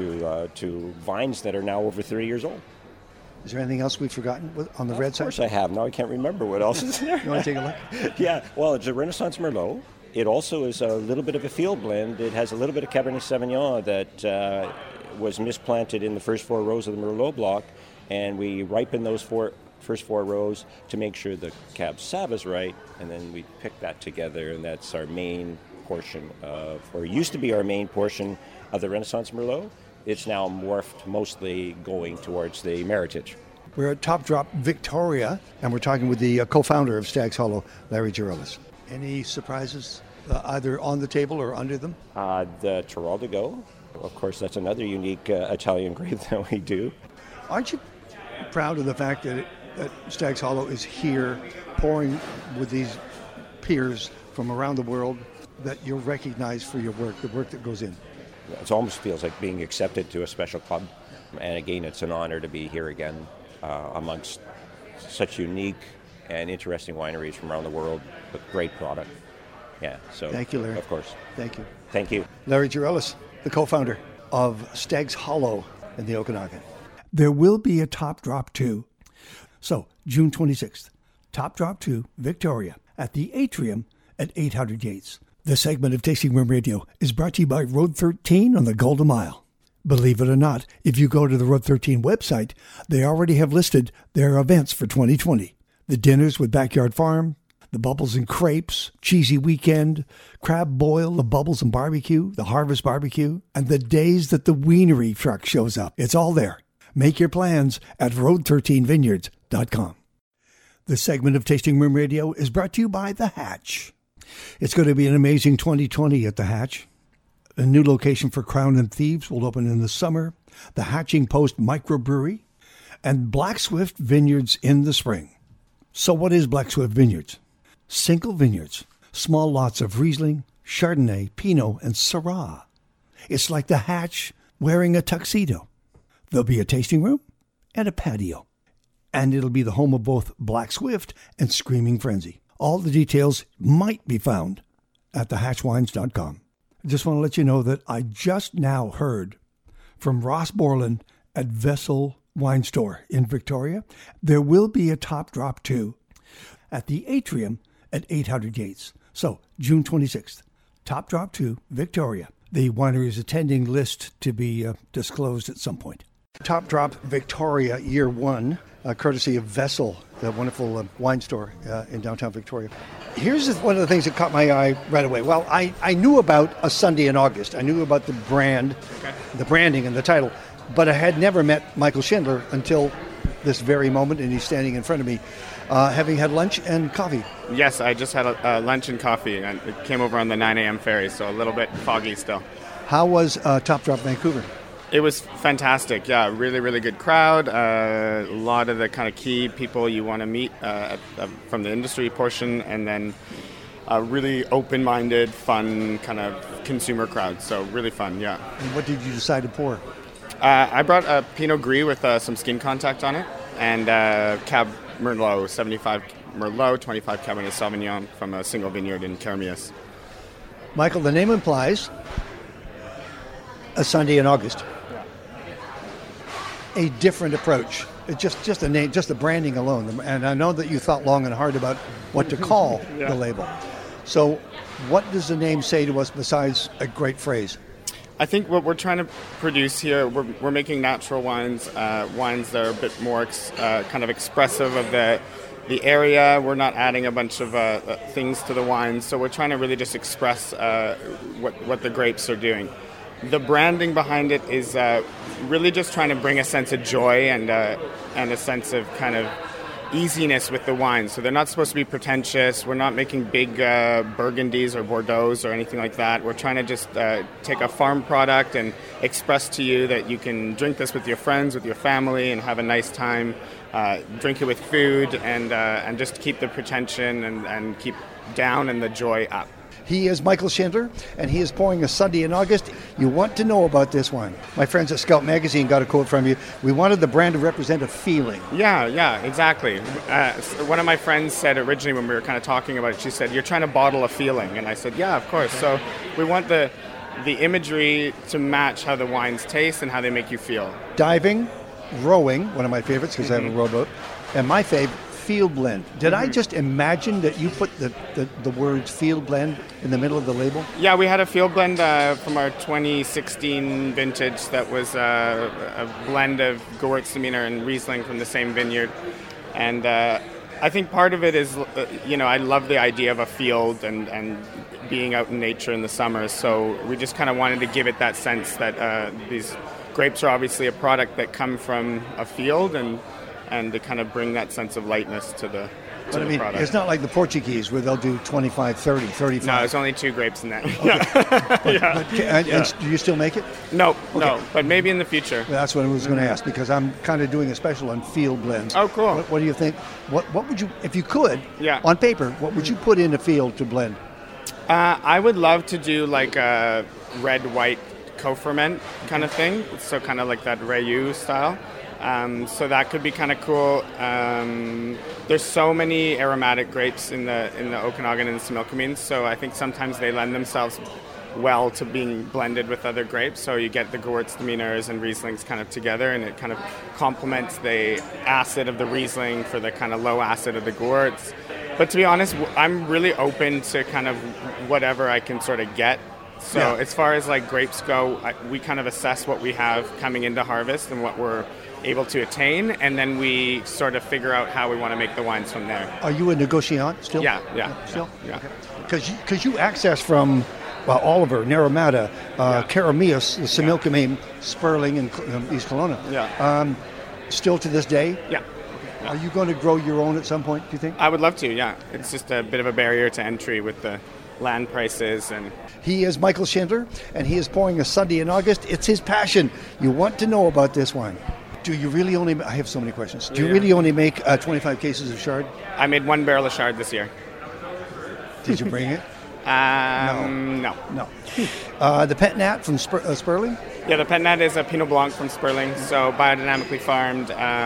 to vines that are now over 30 years old. Is there anything else we've forgotten on the red side? Of course I have. Now I can't remember what else is there. You want to take a look? Yeah. Well, it's a Renaissance Merlot. It also is a little bit of a field blend. It has a little bit of Cabernet Sauvignon that was misplanted in the first 4 rows of the Merlot block. And we ripen those first 4 rows to make sure the Cab Sav is right, and then we pick that together, and that's our main portion or used to be our main portion of the Renaissance Merlot. It's now morphed mostly going towards the Meritage. We're at Top Drop Victoria, and we're talking with the co-founder of Stag's Hollow, Larry Giroulas. Any surprises either on the table or under them? The Teroldego, of course, that's another unique Italian grape that we do. Aren't you proud of the fact that Stag's Hollow is here pouring with these peers from around the world, that you're recognized for your work, the work that goes in? It almost feels like being accepted to a special club. And again, it's an honor to be here again amongst such unique and interesting wineries from around the world with great product. Yeah, so thank you, Larry. Of course. Thank you. Thank you. Larry Girelis, the co-founder of Stag's Hollow in the Okanagan. There will be a Top Drop 2. So, June 26th, Top Drop 2, Victoria, at the Atrium at 800 Yates. This segment of Tasting Room Radio is brought to you by Road 13 on the Golden Mile. Believe it or not, if you go to the Road 13 website, they already have listed their events for 2020. The dinners with Backyard Farm, the Bubbles and Crepes, Cheesy Weekend, Crab Boil, the Bubbles and Barbecue, the Harvest Barbecue, and the days that the Wienery truck shows up. It's all there. Make your plans at road13vineyards.com. This segment of Tasting Room Radio is brought to you by The Hatch. It's going to be an amazing 2020 at The Hatch. A new location for Crown and Thieves will open in the summer, the Hatching Post Microbrewery, and Black Swift Vineyards in the spring. So what is Black Swift Vineyards? Single vineyards, small lots of Riesling, Chardonnay, Pinot, and Syrah. It's like The Hatch wearing a tuxedo. There'll be a tasting room and a patio. And it'll be the home of both Black Swift and Screaming Frenzy. All the details might be found at thehatchwines.com. I just want to let you know that I just now heard from Ross Borland at Vessel Wine Store in Victoria. There will be a Top Drop 2 at the Atrium at 800 Yates. So, June 26th, Top Drop 2, Victoria. The winery's attending list to be disclosed at some point. Top Drop Victoria Year 1, courtesy of Vessel, the wonderful wine store in downtown Victoria. Here's one of the things that caught my eye right away. Well, I knew about A Sunday in August. I knew about the brand, the branding and the title, but I had never met Michael Schindler until this very moment, and he's standing in front of me, having had lunch and coffee. Yes, I just had lunch and coffee, and it came over on the 9 a.m. ferry, so a little bit foggy still. How was Top Drop Vancouver? It was fantastic, yeah, really, really good crowd, a lot of the kind of key people you want to meet from the industry portion, and then a really open-minded, fun kind of consumer crowd, so really fun, yeah. And what did you decide to pour? I brought a Pinot Gris with some skin contact on it, and Cab Merlot, 75 Merlot, 25 Cabernet Sauvignon from a single vineyard in Carmias. Michael, the name implies A Sunday in August. A different approach. It's just a name, just the branding alone. And I know that you thought long and hard about what to call the label. So what does the name say to us besides a great phrase? I think what we're trying to produce here, we're making natural wines, wines that are a bit more kind of expressive of the area. We're not adding a bunch of things to the wines, so we're trying to really just express what the grapes are doing. The branding behind it is really just trying to bring a sense of joy and a sense of kind of easiness with the wines. So they're not supposed to be pretentious. We're not making big Burgundies or Bordeauxs or anything like that. We're trying to just take a farm product and express to you that you can drink this with your friends, with your family, and have a nice time. Drink it with food and just keep the pretension and keep down and the joy up. He is Michael Schindler, and he is pouring A Sunday in August. You want to know about this wine. My friends at Scout Magazine got a quote from you. We wanted the brand to represent a feeling. Yeah, exactly. One of my friends said originally when we were kind of talking about it, she said, "You're trying to bottle a feeling." And I said, yeah, of course. So we want the imagery to match how the wines taste and how they make you feel. Diving, rowing, one of my favorites because I have a rowboat, and my favorite, field blend. Did I just imagine that you put the words field blend in the middle of the label? Yeah, we had a field blend from our 2016 vintage that was a blend of Gewürztraminer and Riesling from the same vineyard. And I think part of it is, I love the idea of a field and being out in nature in the summer. So we just kind of wanted to give it that sense that these grapes are obviously a product that come from a field and to kind of bring that sense of lightness to the product. It's not like the Portuguese where they'll do 25, 30, 35. No, there's only 2 grapes in that. Okay. And do you still make it? No, but maybe in the future. Well, that's what I was going to ask, because I'm kind of doing a special on field blends. Oh, cool. What do you think? What would you, if you could, on paper, what would you put in a field to blend? I would love to do like a red-white co-ferment kind of thing, so kind of like that Rayu style. So that could be kind of cool. There's so many aromatic grapes in the Okanagan and the Similkameen, so I think sometimes they lend themselves well to being blended with other grapes. So you get the Gewürztraminers and Rieslings kind of together, and it kind of complements the acid of the Riesling for the kind of low acid of the Gewürz. But to be honest, I'm really open to kind of whatever I can sort of get. So as far as like grapes go, we kind of assess what we have coming into harvest and what we're able to attain, and then we sort of figure out how we want to make the wines from there. Are you a negotiant still? Yeah. Still? Yeah. Because you access from Oliver, Naramata, Karameus, the Similkameen, Sperling, and East Kelowna. Yeah. Still to this day? Yeah. Are you going to grow your own at some point, do you think? I would love to, yeah. It's just a bit of a barrier to entry with the land prices. And he is Michael Schindler, and he is pouring a Sunday in August. It's his passion. You want to know about this wine. Do you really only... I have so many questions. Do you really only make 25 cases of Chard? I made 1 barrel of Chard this year. Did you bring it? No. The Pet Nat from Sperling? Yeah, the Pet Nat is a Pinot Blanc from Sperling, so biodynamically farmed.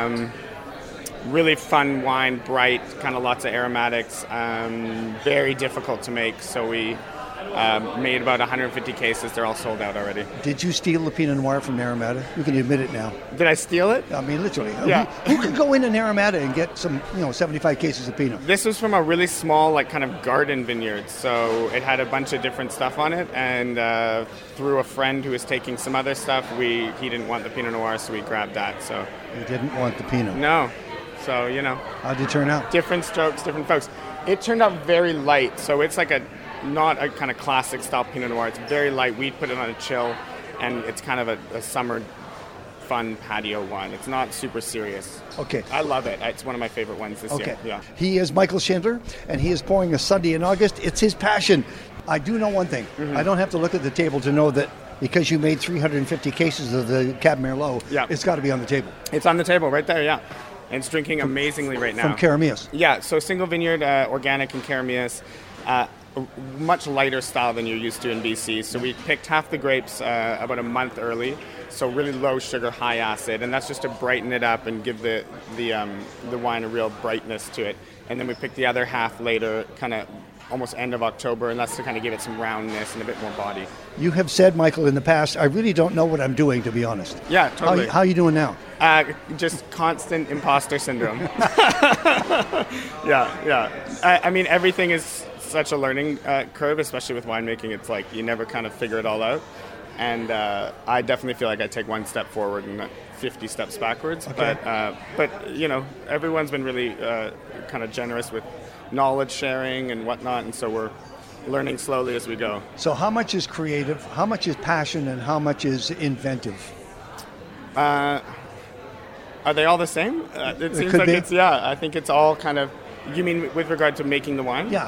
Really fun wine, bright, kind of lots of aromatics. Very difficult to make, so we made about 150 cases. They're all sold out already. Did you steal the Pinot Noir from Naramata? You can admit it now. Did I steal it? I mean, literally. Yeah. Who could go into Naramata and get some, 75 cases of Pinot? This was from a really small, like, kind of garden vineyard. So it had a bunch of different stuff on it. And through a friend who was taking some other stuff, he didn't want the Pinot Noir, so we grabbed that. So you didn't want the Pinot? No. So, How'd it turn out? Different strokes, different folks. It turned out very light. So it's like not a kind of classic style Pinot Noir. It's very light. We put it on a chill, and it's kind of a summer fun patio wine. It's not super serious. Okay. I love it. It's one of my favorite ones this year. Yeah. He is Michael Schindler, and he is pouring a Sunday in August. It's his passion. I do know one thing. Mm-hmm. I don't have to look at the table to know that because you made 350 cases of the Cab Merlot, it's got to be on the table. It's on the table right there, yeah. And it's drinking amazingly right now. From Karameus. Yeah, so single vineyard, organic in Karameus. Much lighter style than you're used to in BC. So we picked half the grapes about a month early, so really low sugar, high acid, and that's just to brighten it up and give the wine a real brightness to it. And then we picked the other half later, kind of almost end of October, and that's to kind of give it some roundness and a bit more body. You have said, Michael, in the past, I really don't know what I'm doing, to be honest. Yeah, totally. How are you doing now? Just constant imposter syndrome. Yeah. I mean, everything is such a learning curve, especially with winemaking. It's like you never kind of figure it all out. And I definitely feel like I take one step forward and 50 steps backwards. Okay. But everyone's been really kind of generous with knowledge sharing and whatnot, and so we're learning slowly as we go. So how much is creative, how much is passion, and how much is inventive? Are they all the same? It seems like it's, I think it's all kind of, you mean with regard to making the wine? Yeah.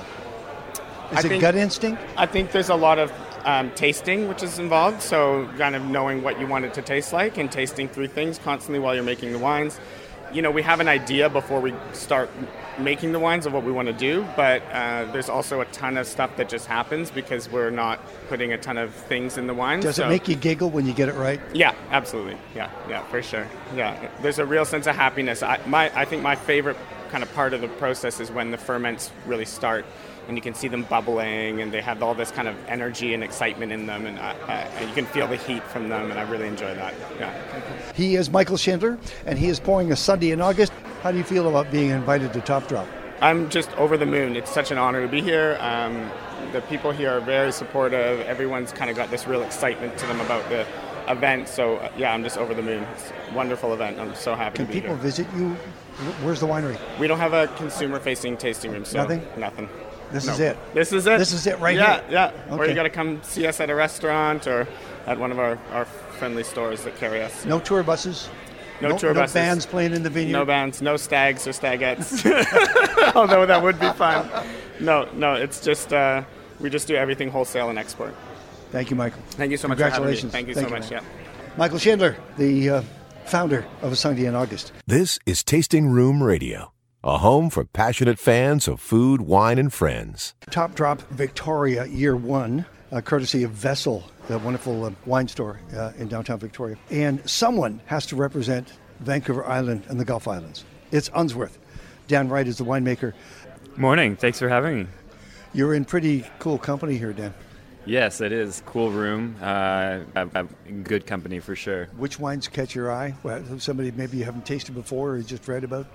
Is it gut instinct? I think there's a lot of tasting which is involved, so kind of knowing what you want it to taste like and tasting through things constantly while you're making the wines. We have an idea before we start making the wines of what we want to do, but there's also a ton of stuff that just happens because we're not putting a ton of things in the wines. Does it make you giggle when you get it right? Yeah, absolutely. Yeah, for sure. Yeah, there's a real sense of happiness. I think my favorite kind of part of the process is when the ferments really start, and you can see them bubbling, and they have all this kind of energy and excitement in them, and you can feel the heat from them, and I really enjoy that. Yeah. He is Michael Schindler, and he is pouring a Sunday in August. How do you feel about being invited to Top Drop? I'm just over the moon. It's such an honor to be here. The people here are very supportive. Everyone's kind of got this real excitement to them about the event, so I'm just over the moon. It's a wonderful event. I'm so happy to be here. Can people visit you? Where's the winery? We don't have a consumer-facing tasting room, so Nothing? This is it. This is it. This is it right here. Yeah. Okay. Or you got to come see us at a restaurant or at one of our friendly stores that carry us. No tour buses? No tour buses. No bands playing in the vineyard? No bands. No stags or stagettes. Although that would be fun. No. It's just we just do everything wholesale and export. Thank you, Michael. Thank you so much for having me. Congratulations. Thank you so much. Yeah. Michael Schindler, the founder of A Sunday in August. This is Tasting Room Radio, a home for passionate fans of food, wine, and friends. Top Drop Victoria Year 1, courtesy of Vessel, the wonderful wine store in downtown Victoria. And someone has to represent Vancouver Island and the Gulf Islands. It's Unsworth. Dan Wright is the winemaker. Morning. Thanks for having me. You're in pretty cool company here, Dan. Yes, it is. Cool room. Good company for sure. Which wines catch your eye? Well, somebody maybe you haven't tasted before or you just read about?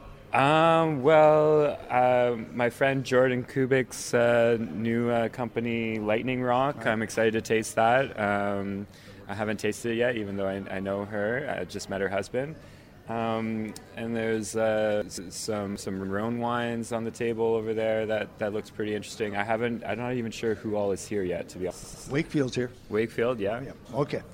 My friend Jordan Kubik's new company, Lightning Rock. Right. I'm excited to taste that. I haven't tasted it yet, even though I know her. I just met her husband. And there's some Rhone wines on the table over there that looks pretty interesting. I'm not even sure who all is here yet, to be honest. Wakefield's here. Wakefield, yeah. Okay.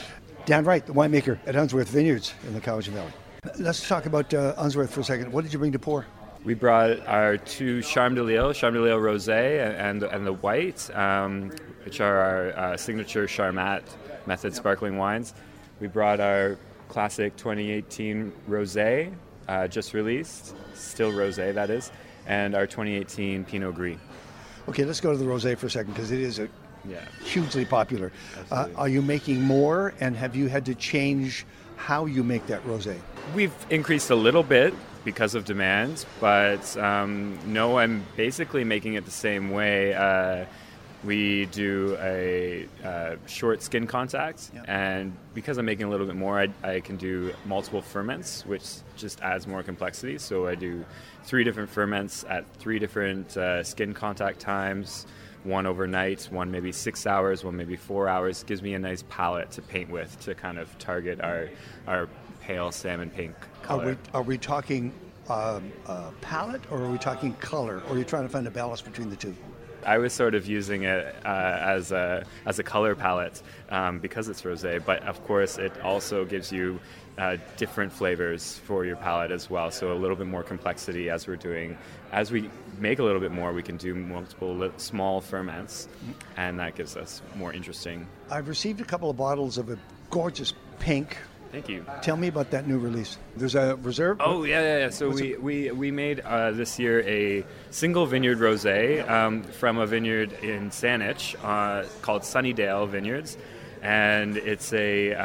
Dan Wright, the winemaker at Unsworth Vineyards in the Cowichan Valley. Let's talk about Unsworth for a second. What did you bring to pour? We brought our two Charme de Lille Rosé and the white, which are our signature Charmat method sparkling wines. We brought our classic 2018 Rosé, just released, still Rosé that is, and our 2018 Pinot Gris. Okay, let's go to the Rosé for a second because it is hugely popular. Are you making more, and have you had to change how you make that Rosé? We've increased a little bit because of demand, but no, I'm basically making it the same way. We do a short skin contact, and because I'm making a little bit more, I can do multiple ferments, which just adds more complexity. So I do 3 different ferments at 3 different skin contact times, one overnight, one maybe 6 hours, one maybe 4 hours. It gives me a nice palette to paint with to kind of target our pale salmon pink color. Are we talking palette, or are we talking color, or are you trying to find a balance between the two? I was sort of using it as a color palette because it's rosé, but of course it also gives you different flavors for your palate as well. So a little bit more complexity as we make a little bit more, we can do multiple small ferments, and that gives us more interesting. I've received a couple of bottles of a gorgeous pink. Thank you. Tell me about that new release. There's a reserve? Oh, yeah. So we made this year a single vineyard rosé from a vineyard in Saanich called Sunnydale Vineyards. And it's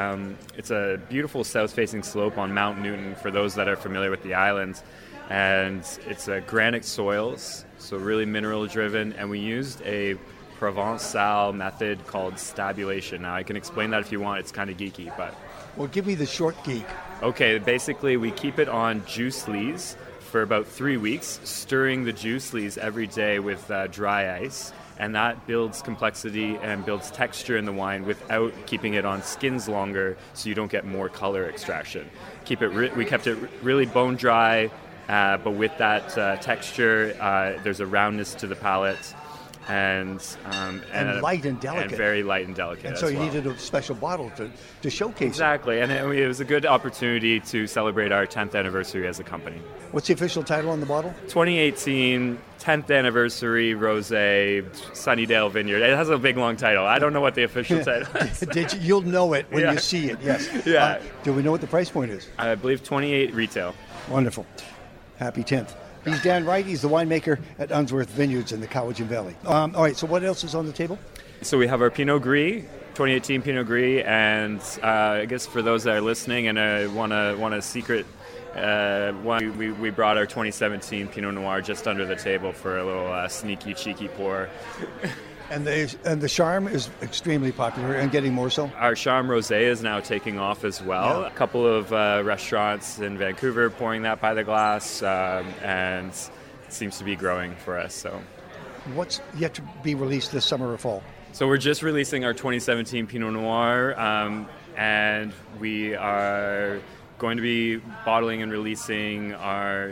a beautiful south-facing slope on Mount Newton for those that are familiar with the islands. And it's granite soils, so really mineral-driven. And we used a Provençal method called stabulation. Now, I can explain that if you want. It's kind of geeky, but... Well, give me the short geek. Okay, basically we keep it on juice lees for about 3 weeks, stirring the juice lees every day with dry ice, and that builds complexity and builds texture in the wine without keeping it on skins longer, so you don't get more color extraction. We kept it really bone dry, but with that texture, there's a roundness to the palate. And light and delicate. And very light and delicate. And so you needed a special bottle to showcase exactly. And it was a good opportunity to celebrate our 10th anniversary as a company. What's the official title on the bottle? 2018 10th Anniversary Rosé Sunnydale Vineyard. It has a big, long title. I don't know what the official title is. You'll know it when you see it, yes. Yeah. Do we know what the price point is? I believe $28 retail. Wonderful. Happy 10th. He's Dan Wright. He's the winemaker at Unsworth Vineyards in the Cowichan Valley. All right, so what else is on the table? So we have our Pinot Gris, 2018 Pinot Gris, and I guess for those that are listening and want a secret one, we brought our 2017 Pinot Noir just under the table for a little sneaky, cheeky pour. And the Charme is extremely popular and getting more so. Our Charme Rosé is now taking off as well. Yeah. A couple of restaurants in Vancouver pouring that by the glass, and it seems to be growing for us. So, what's yet to be released this summer or fall? So we're just releasing our 2017 Pinot Noir, and we are going to be bottling and releasing our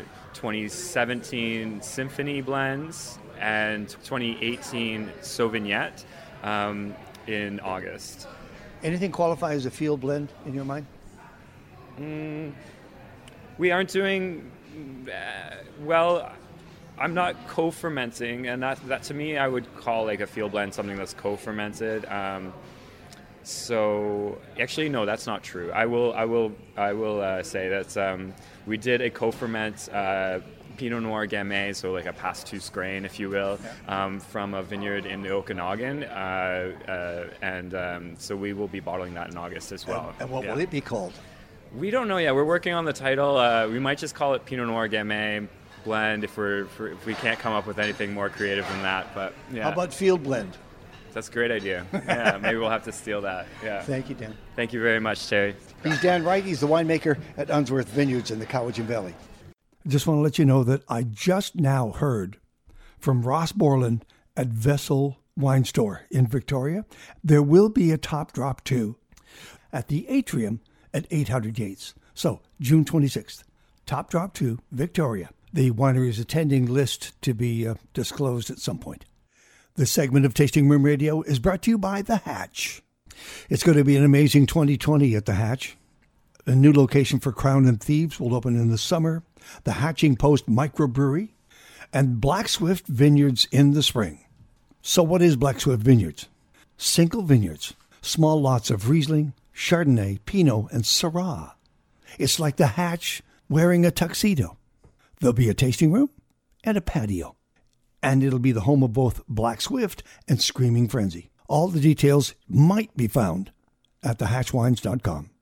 2017 Symphony blends and 2018 Sauvignette in August. Anything qualify as a field blend in your mind? We aren't doing well. I'm not co-fermenting, and that to me I would call like a field blend something that's co-fermented. So actually, no, that's not true. I will say that we did a co-ferment Pinot Noir Gamay, so like a Pastus grain, if you will, from a vineyard in the Okanagan, and so we will be bottling that in August as well. And what will it be called? We don't know yet. We're working on the title. We might just call it Pinot Noir Gamay blend if we can't come up with anything more creative than that. But yeah. How about field blend? That's a great idea. Yeah, maybe we'll have to steal that. Yeah. Thank you, Dan. Thank you very much, Terry. He's Dan Wright. He's the winemaker at Unsworth Vineyards in the Cowichan Valley. Just want to let you know that I just now heard from Ross Borland at Vessel Wine Store in Victoria. There will be a Top Drop 2 at the Atrium at 800 Yates. So, June 26th, Top Drop 2, Victoria. The winery's attending list to be disclosed at some point. This segment of Tasting Room Radio is brought to you by The Hatch. It's going to be an amazing 2020 at The Hatch. A new location for Crown and Thieves will open in the summer. The Hatching Post Microbrewery and Black Swift Vineyards in the spring. So what is Black Swift Vineyards? Single vineyards, small lots of Riesling, Chardonnay, Pinot, and Syrah. It's like The Hatch wearing a tuxedo. There'll be a tasting room and a patio. And it'll be the home of both Black Swift and Screaming Frenzy. All the details might be found at thehatchwines.com.